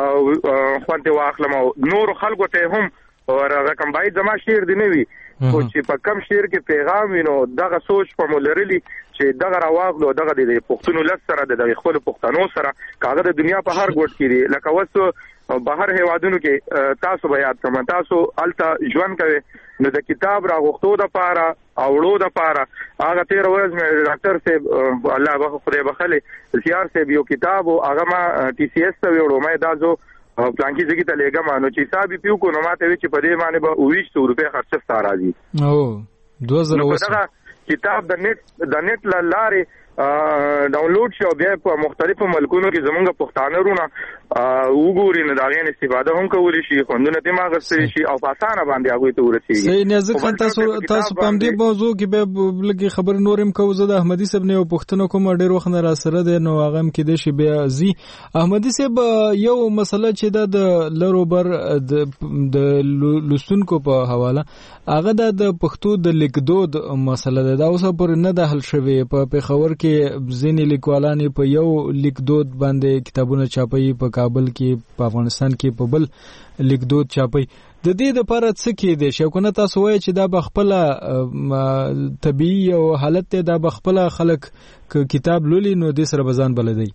او خوانته واخلم او نور خلکو ته هم ورغه کوم باید زما شعر دی نه وي خو چې په کم شعر کې پیغام وینو دغه سوچ په مولرلی چې دغه راواغلو دغه د پښتون ولس سره د خپل پښتنو سره کاغه د دنیا په هر ګوټ کې دی لکه وسو بهر هیوادونو کې تاسو بیا کوم تاسو الته ژوند کوي نو د کتاب راغوښتو د پاره اوړو د پاره هغه تیر ورځ مې ډاکټر صاحب الله به خدای بخله سیار صاحب یو کتاب او هغه ما ټي سی ایس ته وړو مې دا زو پلانکی ځکه ته لګم نو چې حساب پیو کو نو ماته وی چې په دې باندې به ویش سو روپے خرچ ستاره دي او دوه زره وسه کتاب د نت د نت لاره ډاونلوډ شو بیا په مختلفو ملکونو کې زمونږ پښتانه رونه وګوري نه دا غین استفاده هم کولی شي خوندونه دماغ غسري شي او په اسانه باندې هغه ته ورسیږي صحیح نازک خان تاسو تاسو په دې موضوع کې به لګي خبر نورم کوو زه د احمدي صاحب نه پښتنو کوم ډېر وخت نه را سره دی نو هغه هم کې د شی بیا زی احمدي صاحب یو مسله چې د لروبر د لستونکو په حواله هغه د پښتو د لیکدود مسله ده دا اوس پر نه د حل شوی په پیښور کې کې ځینې لیکوالان په یو لیکدود باندې کتابونه چاپي په کابل کې په افغانستان کې په بل لیکدود چاپي د دې لپاره څه کې دي شکونه تاسو وایي چې دا بخپله طبيعي او حالت ته دا بخپله خلک کتاب لولي نو د سره بزان بلدي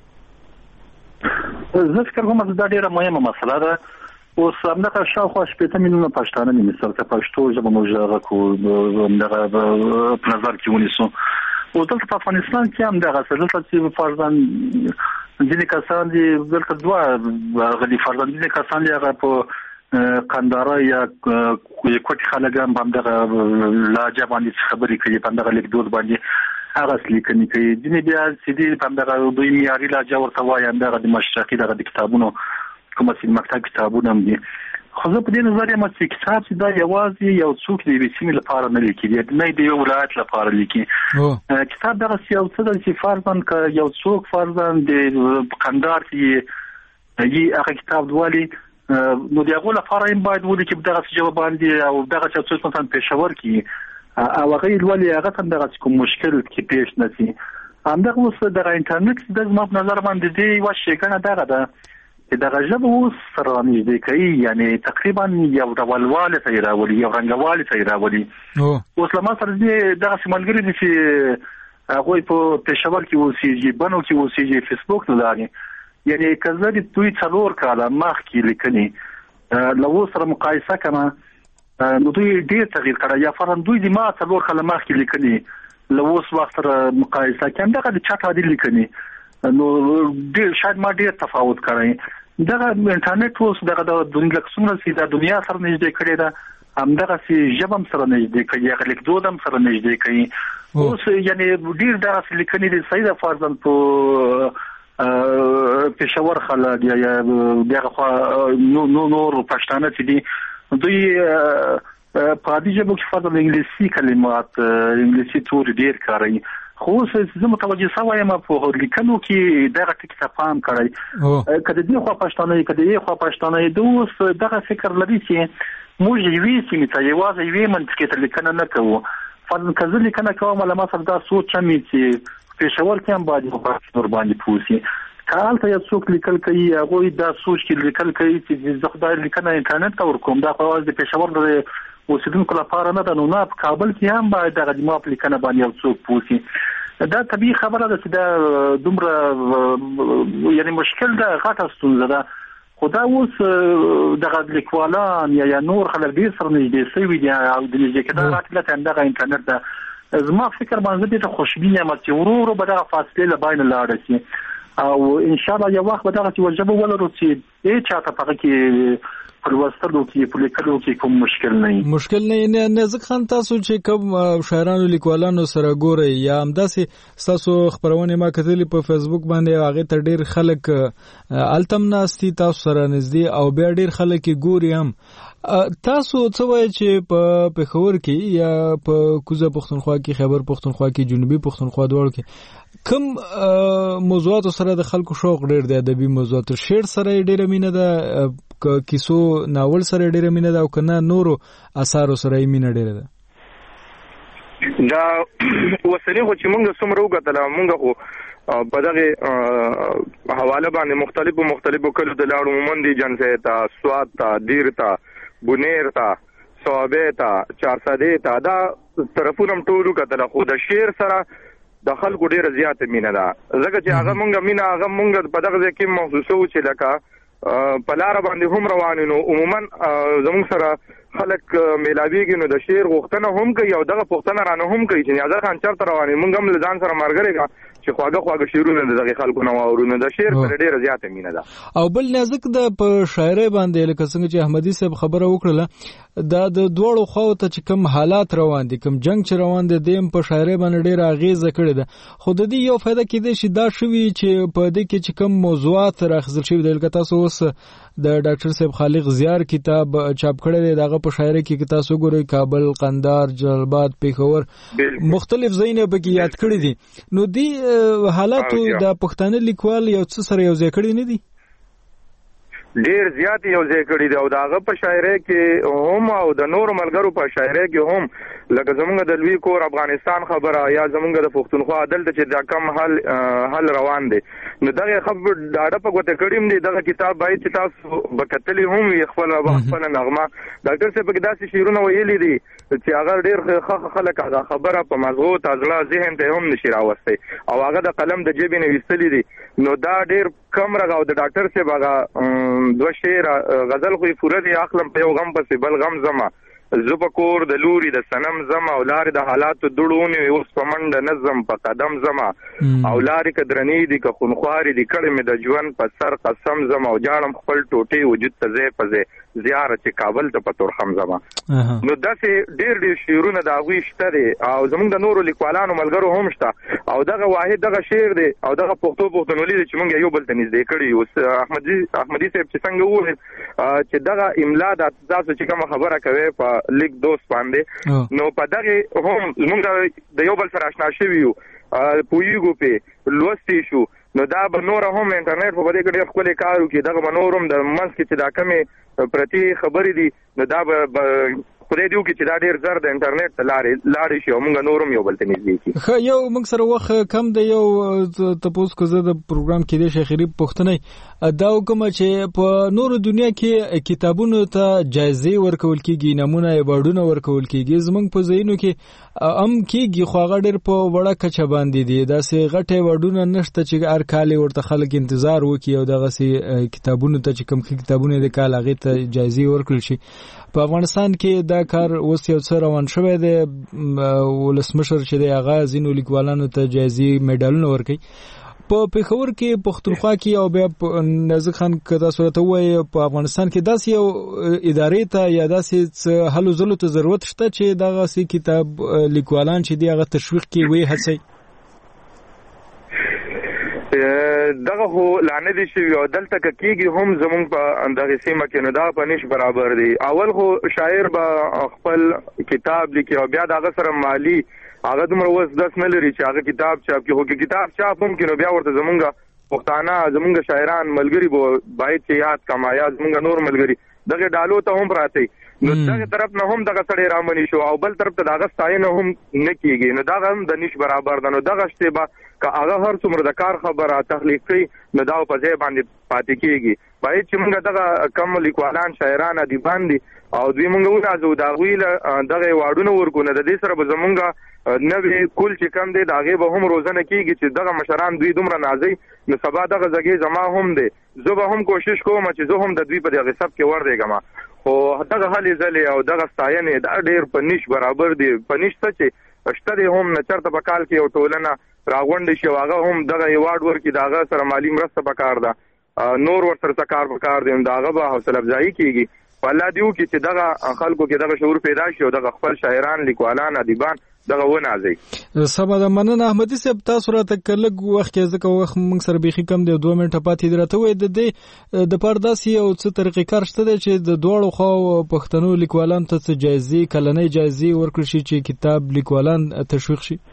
زه فکر کوم چې دا ډیره مهمه مسله ده اوس همدغه شاوخوا شپږ میلیونه پښتانه نه مثال ته پښتو ژبه موږ کو همدغه په نظر کې ونیسو او دلته په افغانستان کې همدغه څه چې فرضاً ځینې کسان دي دلته دوه غلي فرضاً ځینې کسان دي هغه په قنداره یا کوټ خلګان همدغه لاجه باندې خبرې کوي په همدغه لیکدود باندې هغه لیکنې کوي ځینې بیا چې دي په همدغه دوی معیاري لاجه ورته وایي همدغه د مشرقي دغه د کتابونو کومه چې مکتب کتابونه هم دي خو زه په دې نظر یم چې کتاب چې دا یوازې یو څوک د یوې سیمې لپاره نه لیکي نه د یو ولایت لپاره لیکي کتاب دغسې یو څه ده چې فرضاً که یو څوک فرضاً د قندهار کې یي هغه کتاب لولي نو د هغو لپاره هم باید ولیکي په دغسې ژبه باندې او دغسې یو څوک مثلا پېښور کې او هغه یې لولي هغه ته هم دغسې کوم مشکل کې پیښ نه شي همدغه اوس دغه انټرنېټ د زما په نظر باندې دې یوه ښېګڼه دغه ده چې دغه ژبه اوس سره نږدې کوي یعنې تقریبا یو ډولوالی ته یې راولي یو رنګوالي ته یې راولي اوس له ما سره دغسې ملګري دي چې هغوی په پېښور کې اوسېږي بنو کې اوسېږي فیسبوک نه لري یعنې که زه د دوی څلور کاله مخکې لیکنې له اوس سره مقایسه کړم نو دوی ډېر تغییر کړی یا فرضاً دوی د ما څلور کاله مخکې لیکنې له اوس وخت سره مقایسه کړم همدغه د چټ عادي لیکنې نو ډېر شاید ما ډېر تفاوت کړی دغه انټرنیټ اوس دغه د دنیا څومره چې د دنیا سره نږدې کړی ده همدغه چې ژبه هم سره نږدې کوي هغه لیکدود هم سره نږدې کوي اوس یعنې ډېر دغسې لیکنې دي صحیح ده فرضاً په پېښور خلک یا دغه خوا نور پښتانه چې دي دوی په عادي ژبو کې فرضاً انګلیسي کلمات انګلیسي توري ډېر کاروي خو اوس زه متوجه شوی یم په لیکنو کې دغه ټکي ته پام کړی که د دې خوا پښتانه یې که د دې خوا پښتانه یې د اوس دغه فکر لري چې موږ یوې سیمې ته یوازې یوې منطقې ته لیکنه نه کوو فرضاً که زه لیکنه کوم له ما سره دا سوچ هم وي چې پېښور کې هم باید یو پښتون ورباندې پوه شي که هلته یو څوک لیکل کوي هغوی دا سوچ کې لیکل کوي چې زه خدای لیکنه انټرنېټ ته ورکوم دا خو یوازې د پېښور د اوسېدونکو لپاره نه ده نو نه په کابل کې هم باید دغه د ما په لیکنه باندې یو څوک پوه شي دا طبیعي خبره ده چې دا دومره یعنې مشکل ده غټه ستونزه ده خو دا اوس دغه لیکوالان یا یا نور خلک ډېر سره نږدې شوي دي او د نږدې کېدو علت همدغه انټرنېټ ده زما فکر باندې زه ډېر خوشبین یم چې ورو ورو به دغه فاصلې له بینه لاړه شي او انشاءالله یو وخت به دغسې یوه ژبه ولرو چې هېڅ چاته په هغه کې په لوستلو کې په لیکلو کې کوم مشکل نه وي مشکل نه نازک خان تاسو چې کوم شاعرانو لیکوالانو سره ګورئ یا همداسې ستاسو خپرونې ما کتلې په فیسبوک باندې هغې ته ډېر خلک هلته هم ناست دي تاسو سره نږدې او بیا ډېر خلک یې ګوري هم تاسو څه وایئ چې په پېښور کې یا په کوزه پښتونخوا کې خیبر پښتونخوا کې جنوبي پښتونخوا دواړو کې کوم موضوعاتو سره د خلکو شوق ډېر دی ادبي موضوعاتو شعر سره یې ډېره مینه ده کیسو ناول سره ډېره مینه ده او که نه نورو اثارو سره یې مینه ډېره ده دا اوسنی خو چې موږ څومره وکتله موږ خو په دغې حواله باندې مختلفو مختلفو کلو د لاړو مومند جنسۍ ته سوات ته دیر ته بونیر ته صوابۍ ته چارسدې ته دا طرفونه هم ټول وکتله خو د شعر سره د خلکو ډېره زیاته مینه ده ځکه چې هغه مونږ مینه هغه مونږ په دغه ځای کې محسوسوو چې لکه په لاره باندې هم روان نو عموما زموږ سره خلک میلاویږي نو د شعر غوښتنه هم کوي او دغه پوښتنه رانه هم کوي چې نیازر خان چېرته روان یې مونږ هم له ځان سره ملګری کړه چې خواږه خواږه شعرونه د دغې خلکو نه واورو نو د شعر سره ډېره زیاته مینه ده او بل نازک ده په شاعرۍ باندې لکه څنګه چې احمدي صاحب خبره وکړله دا د دواړو خواو ته چې کوم حالات روان دي کوم جنګ چې روان دی دی هم په شاعرۍ باندې ډېره اغېزه کړې ده خو د دې یو فایده کېدی شي دا شوي چې په دې کې چې کوم موضوعات راخیستل شوي دي لکه تاسو اوس د ډاکټر صاحب خالق زیار کتاب چاپ کړی دی د هغه په شاعرۍ کې که تاسو ګورئ کابل قندهار جلال آباد پېښور مختلف ځایونه پکې یاد کړي دي نو دې حالاتو د پښتانه لیکوال یو څه سره یو ځای کړي نه دي ډیر زیات یو ځای کړی دی او داغه په شاعرۍ کې هم او د نور ملګرو په شاعرۍ کې هم لکه زمونږ د لوی کور افغانستان خبره یا زمونږ د پښتونخوا عدل چې دا کم حل حل روان دی نو دغه خبر داړه په ګوته کړیم دی دغه کتاب باید چې تاسو بکتلی هم خپل خپل نغمه ډاکټر صاحب کې داسې شعرونه ویلي دي چې هغه ډیر خلک هغه خبره په مضبوط ازله ذهن ته هم نشي راوستي او هغه د قلم د جیب نه وستلی دي نو دا ډیر کم راغو د ډاکټر صاحب هغه دوه شعر غزل خو پوره دی اخلم په یو غم پسې بل غم زما زپکور د لوري د سنم زما او لارې د حالاتو دړونی اوس په منډه نظم په قدم زما او لارې کدرنی دي که خونخواري دي کړه مې د ژوند په سر قسم زما او جاړم خپل ټوټې وجود ته ځای په ځای زیاره چې کابل ته په تورخم زما نو داسې ډېر ډېر شعرونه د هغوی شته دی او زموږ د نورو لیکوالانو ملګرو هم شته او دغه واحد دغه شعر دی او دغه پښتو پښتونولي دی چې موږ یو بل ته نږدې کړي اوس احمدي احمدي صاحب چې څنګه وویل چې دغه املا د تاسو چې کومه خبره کوي په لیک دوست باندې نو په دغه هم موږ د یو بل سره آشنا شوي یو پوهیږو په لوستی شو نو دا به نور هم انټرنیټ په دې کې ډېر ښکلی کار وکړي دغه به نور هم د منځ کې چې دا کمې پرتې خبرې دي نو دا به خدای دې وکړي چې دا ډېر زر د انټرنیټ ته لارې لاړې شي او موږ نور هم یو بل ته نږدې کړي ښه یو موږ سره وخت کم دی یو تپوس که زه د پروګرام کې دی شیخ غریب پوښتنی دا وکړم چې په نورو دنیا کې کتابونو ته جایزې ورکول کېږي نمونه ایوارډونه ورکول کېږي زموږ په ځایونو کې ام کېږي خو هغه ډېر په وړه کچه باندې دي داسې غټ ایوارډونه نشته چې هر کال ورته خلک انتظار وکړي او دغسې کتابونو ته چې کوم کتابونه د کال هغې ته جایزې ورکړل شي په افغانستان کې دا کار اوس یو څه روان شوی دی ولسمشر چې دی هغه ځینو لیکوالانو ته جایزې میډالونه ورکوي په پېښور کې پښتونخوا کې او بیا نازک خان که تاسو راته ووایئ په افغانستان کې داسې یو ادارې ته یا داسې هلو ځلو ته ضرورت شته چې دغسې کتاب لیکوالان چې دي هغه تشویق کړي ویې هڅوي دغه خو لا نه دي شوي او دلته که کېږي هم زمونږ په دغې سیمه کې نو دا په نش برابر دی اول خو شاعر به خپل کتاب لیکي او بیا د هغه سره مالي هغه دومره اوس دس نه لري چې هغه کتاب چاپ کړي خو که کتاب چاپ هم کړي نو بیا ورته زمونږ پښتانه زمونږ شاعران ملګري به باید چې یاد کما یا زمونږ نور ملګري دغه ډالو ته هم پراته نو دغه طرف نه هم دغه سړی رامنې شو او بل طرف ته د هغه ستاینه هم نه کېږي نو دغه هم د نش برابر ده نو دغه شتې به که هغه هر څومره د کار خبره تخلیق کړي نو دا په ځای باندې پاتې کېږي باید چې موږ دغه کم لیکوالان شاعران ادیبان دي او دوی موږ ونازو د هغوی له دغه ایوارډونه ورکو نه د دې سره به زمونږ نوې کل چې کم دی د هغې به هم روزنه کېږي چې دغه مشران دوی دومره نازوي نو سبا دغه ځګې زما هم دی زه به هم کوشش کوم چې زه هم د دوی په دغه سب کې وردېږم خو دغه هلې ځلې او دغه ستاینې دا ډېر په نش برابر دي په نش ته چې شته دی هم نه چېرته په کال کې یو ټولنه راغونډې شي او هغه هم دغه ایوارډ ورکړي د هغه سره مالي مرسته پکار ده نور ورسره څه کار پکار دی د هغه به حوصله افزایي کېږي په الله دې وکړي چې دغه خلکو کې دغه شعور پیدا شي او دغه خپل شاعران لیکوالان ادیبان دغه ونازي سبا د مننه احمدي صاحب تاسو راته کلګ وخت کې ځکه وخت موږ سره بيخي کم دی دوه منټه پاتې دی راته وای د دې د پرداسي او څه طریقې کار شته دی چې د دوړو خو پښتنو لیکوالان ته څه جایزې کلنۍ جایزې ورکړي شي چې کتاب لیکوالان تشویق شي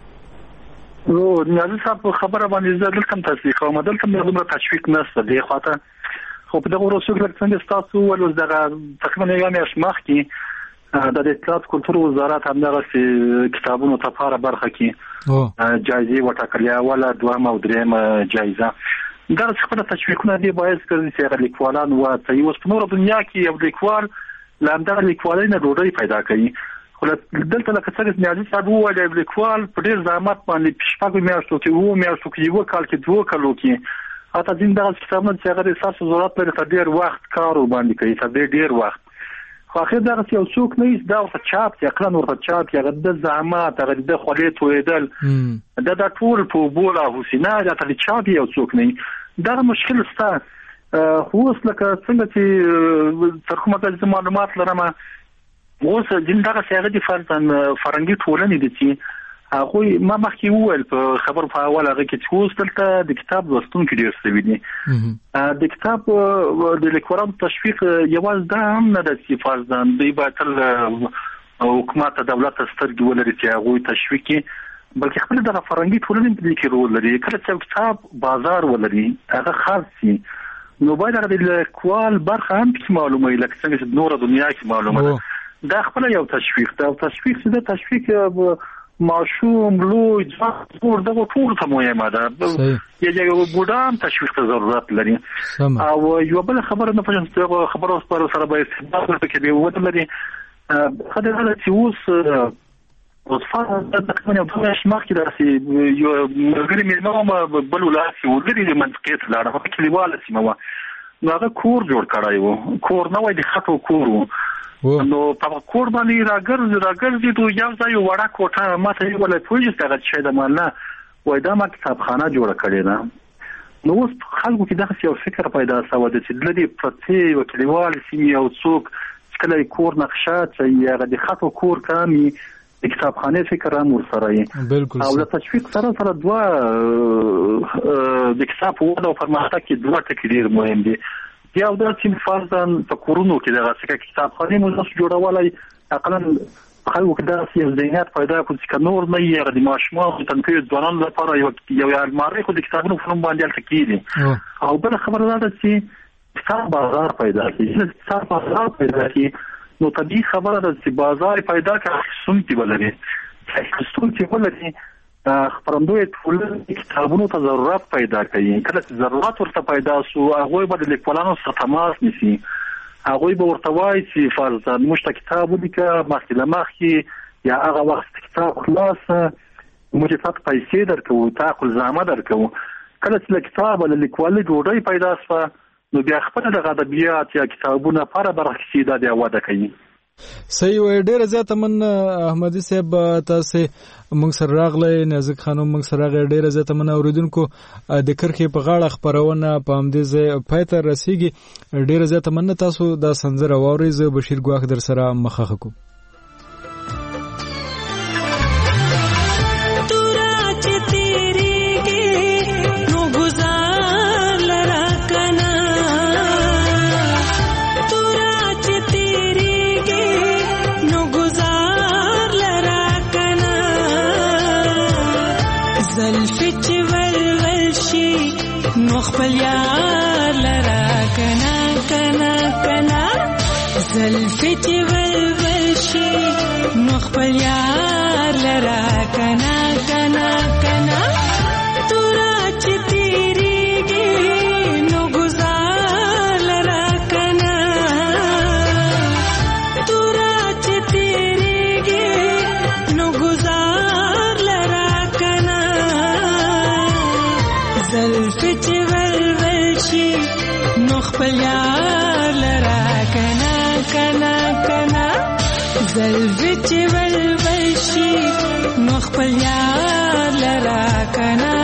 نو نیازي صاحب خبره باندې زه دلته تشویق کوم دلته موږ تشویق نشته دی خاطر خو په دغه ورځو کې څنګه تاسو ول دغه تقریبا یو میاشت مخکې د اطلاعات کلتور وزارت همدغه کتابونو ته لپاره برخه کې جایزې وټاکلې ولا دوه او درېم جایزه دا څه تشویقونه دی باید چې هغه لیکوالان او چې اوس په نور دنیا کې یو لیکوال لاندې لیکوالین ډوډۍ پیدا کوي خو دلته لکه څنګه نیازي صاحب وویل لیکوال په ډېر زحمت باندې شپږ میاشتو کې وو میاشتو کې یو کال کې دوه کالو کې اته دین دغه کتابونه چې هغه د ساسو ضرورت لري ته ډیر وخت کار وباندې کوي ته ډیر وخت خو اخر دغه یو څوک نه دا ورته چاپ چې اقلن ورته چاپ چې هغه د زحمت هغه د خولې تویدل دا د ټول په بوله حسینه دا ته چاپ یو څوک نه دا مشکل ستا خو اوس لکه څنګه چې تر کومه د معلومات لرم اوس دین دغه څنګه د فرضاً فرنګي ټولنې دي چې خو ما مخکې وویل په خبر په اول هغه کې چې اوس دلته د کتاب لوستونکي ډېر سوي دي د کتاب د لیکوالانو تشویق یوازې دا هم نه ده چې فرضاً دوی باید تل حکومت دولت سترګې ولري چې هغوی تشویق کړي بلکې خپل دغه فرهنګي ټولنې په دې کې رول لري کله چې کتاب بازار ولري هغه خاص شي نو باید د لیکوال برخه هم پکې معلومه وي لکه څنګه چې نوره دنیا کې معلومه ده دا خپل یو تشویق ده او تشویق چې د تشویق ماشوم لوی ځوان دغه ټول ته مهمه ده یو بوډا هم تشویق ته ضرورت لري او یو بل خبره نه پېژنم خبره سره سره به استفاده وکړي به وته لري خدای دې چې اوس اوس فار د تقریبا یو څه مخکې راسي یو مګری مې نو بل ولاسي ولري منطقه ته لاړه په کلیواله سیمه و نو هغه کور جوړ کړای وو کور نه وای د خټو کور وو نو په کور باندې راګرځي راګرځي ته یو ځای وړه کوټه ماته یو ولې پوجي ستغه شي د مال نه وای دا ما کتابخانه جوړ کړې ده نو اوس خلکو کې دغه یو فکر پیدا شو چې د دې پرتې یو کلیوال سیمه او څوک کله کور نقشه چې هغه د خټو کور کامي کتابخانه فکر هم ورسره او د تشویق سره سره دوا د کتاب وده او پرمختګ کې دوه ټکي ډیر مهم دي یو دا چې فرضاً په کورونو کې دغه څه کتابخانه مو نس جوړولای اقلا خلکو کې دا یو ذهنیت پیدا کړي چې نور نه یې د ماشومان تنقید ځوانان لپاره یو یو الماری خو د کتابونو په نوم باندې تکیدي او بل خبره ده چې کتاب بازار پیدا کړي کتاب بازار پیدا کړي نو طبيعي خبره ده چې بازار پیدا کړي سنتي ولري سنتي ولري خبرندوی ټول کتابونو ته ضرورت پیدا کوي کله چې ضرورت ورته پیدا شو هغه به د لیکوالانو سره تماس نیسي هغه به ورته وایي چې فرضاً موږ کتاب ولیکه مخکې له مخکې یا هغه وخت کتاب خلاص موږ ته پیسې درکو تاکل زعامه درکو کله چې کتاب له لیکوالۍ ډوډۍ پیدا شوه نو بیا خپل د ادبیات یا کتابونه لپاره برخصي د وده کوي صحیح وای ډیره زیاته من احمدي صاحب تاسو موږ سره راغلی نازک خانم موږ سره راغلی ډیره زیاته من اوریدونکو د کرخې په غاړه خبرونه په همدې ځای پاتې رسیږي ډیره زیاته من تاسو د سنځره واوري ز بشیر ګواخ در سره مخه کو خپل یار لرا کنا کنا کنا زلفی چې ولول شي نو خپل یار لرا کنا کنا کنا تورا چې تیریږي نو گزار لرا کنا تورا چې تیریږي نو گزار لرا کنا زلفی چې نو خپل یار لرا کنا کنا کنا زلفی چې ولول شي نو خپل یار لرا کنا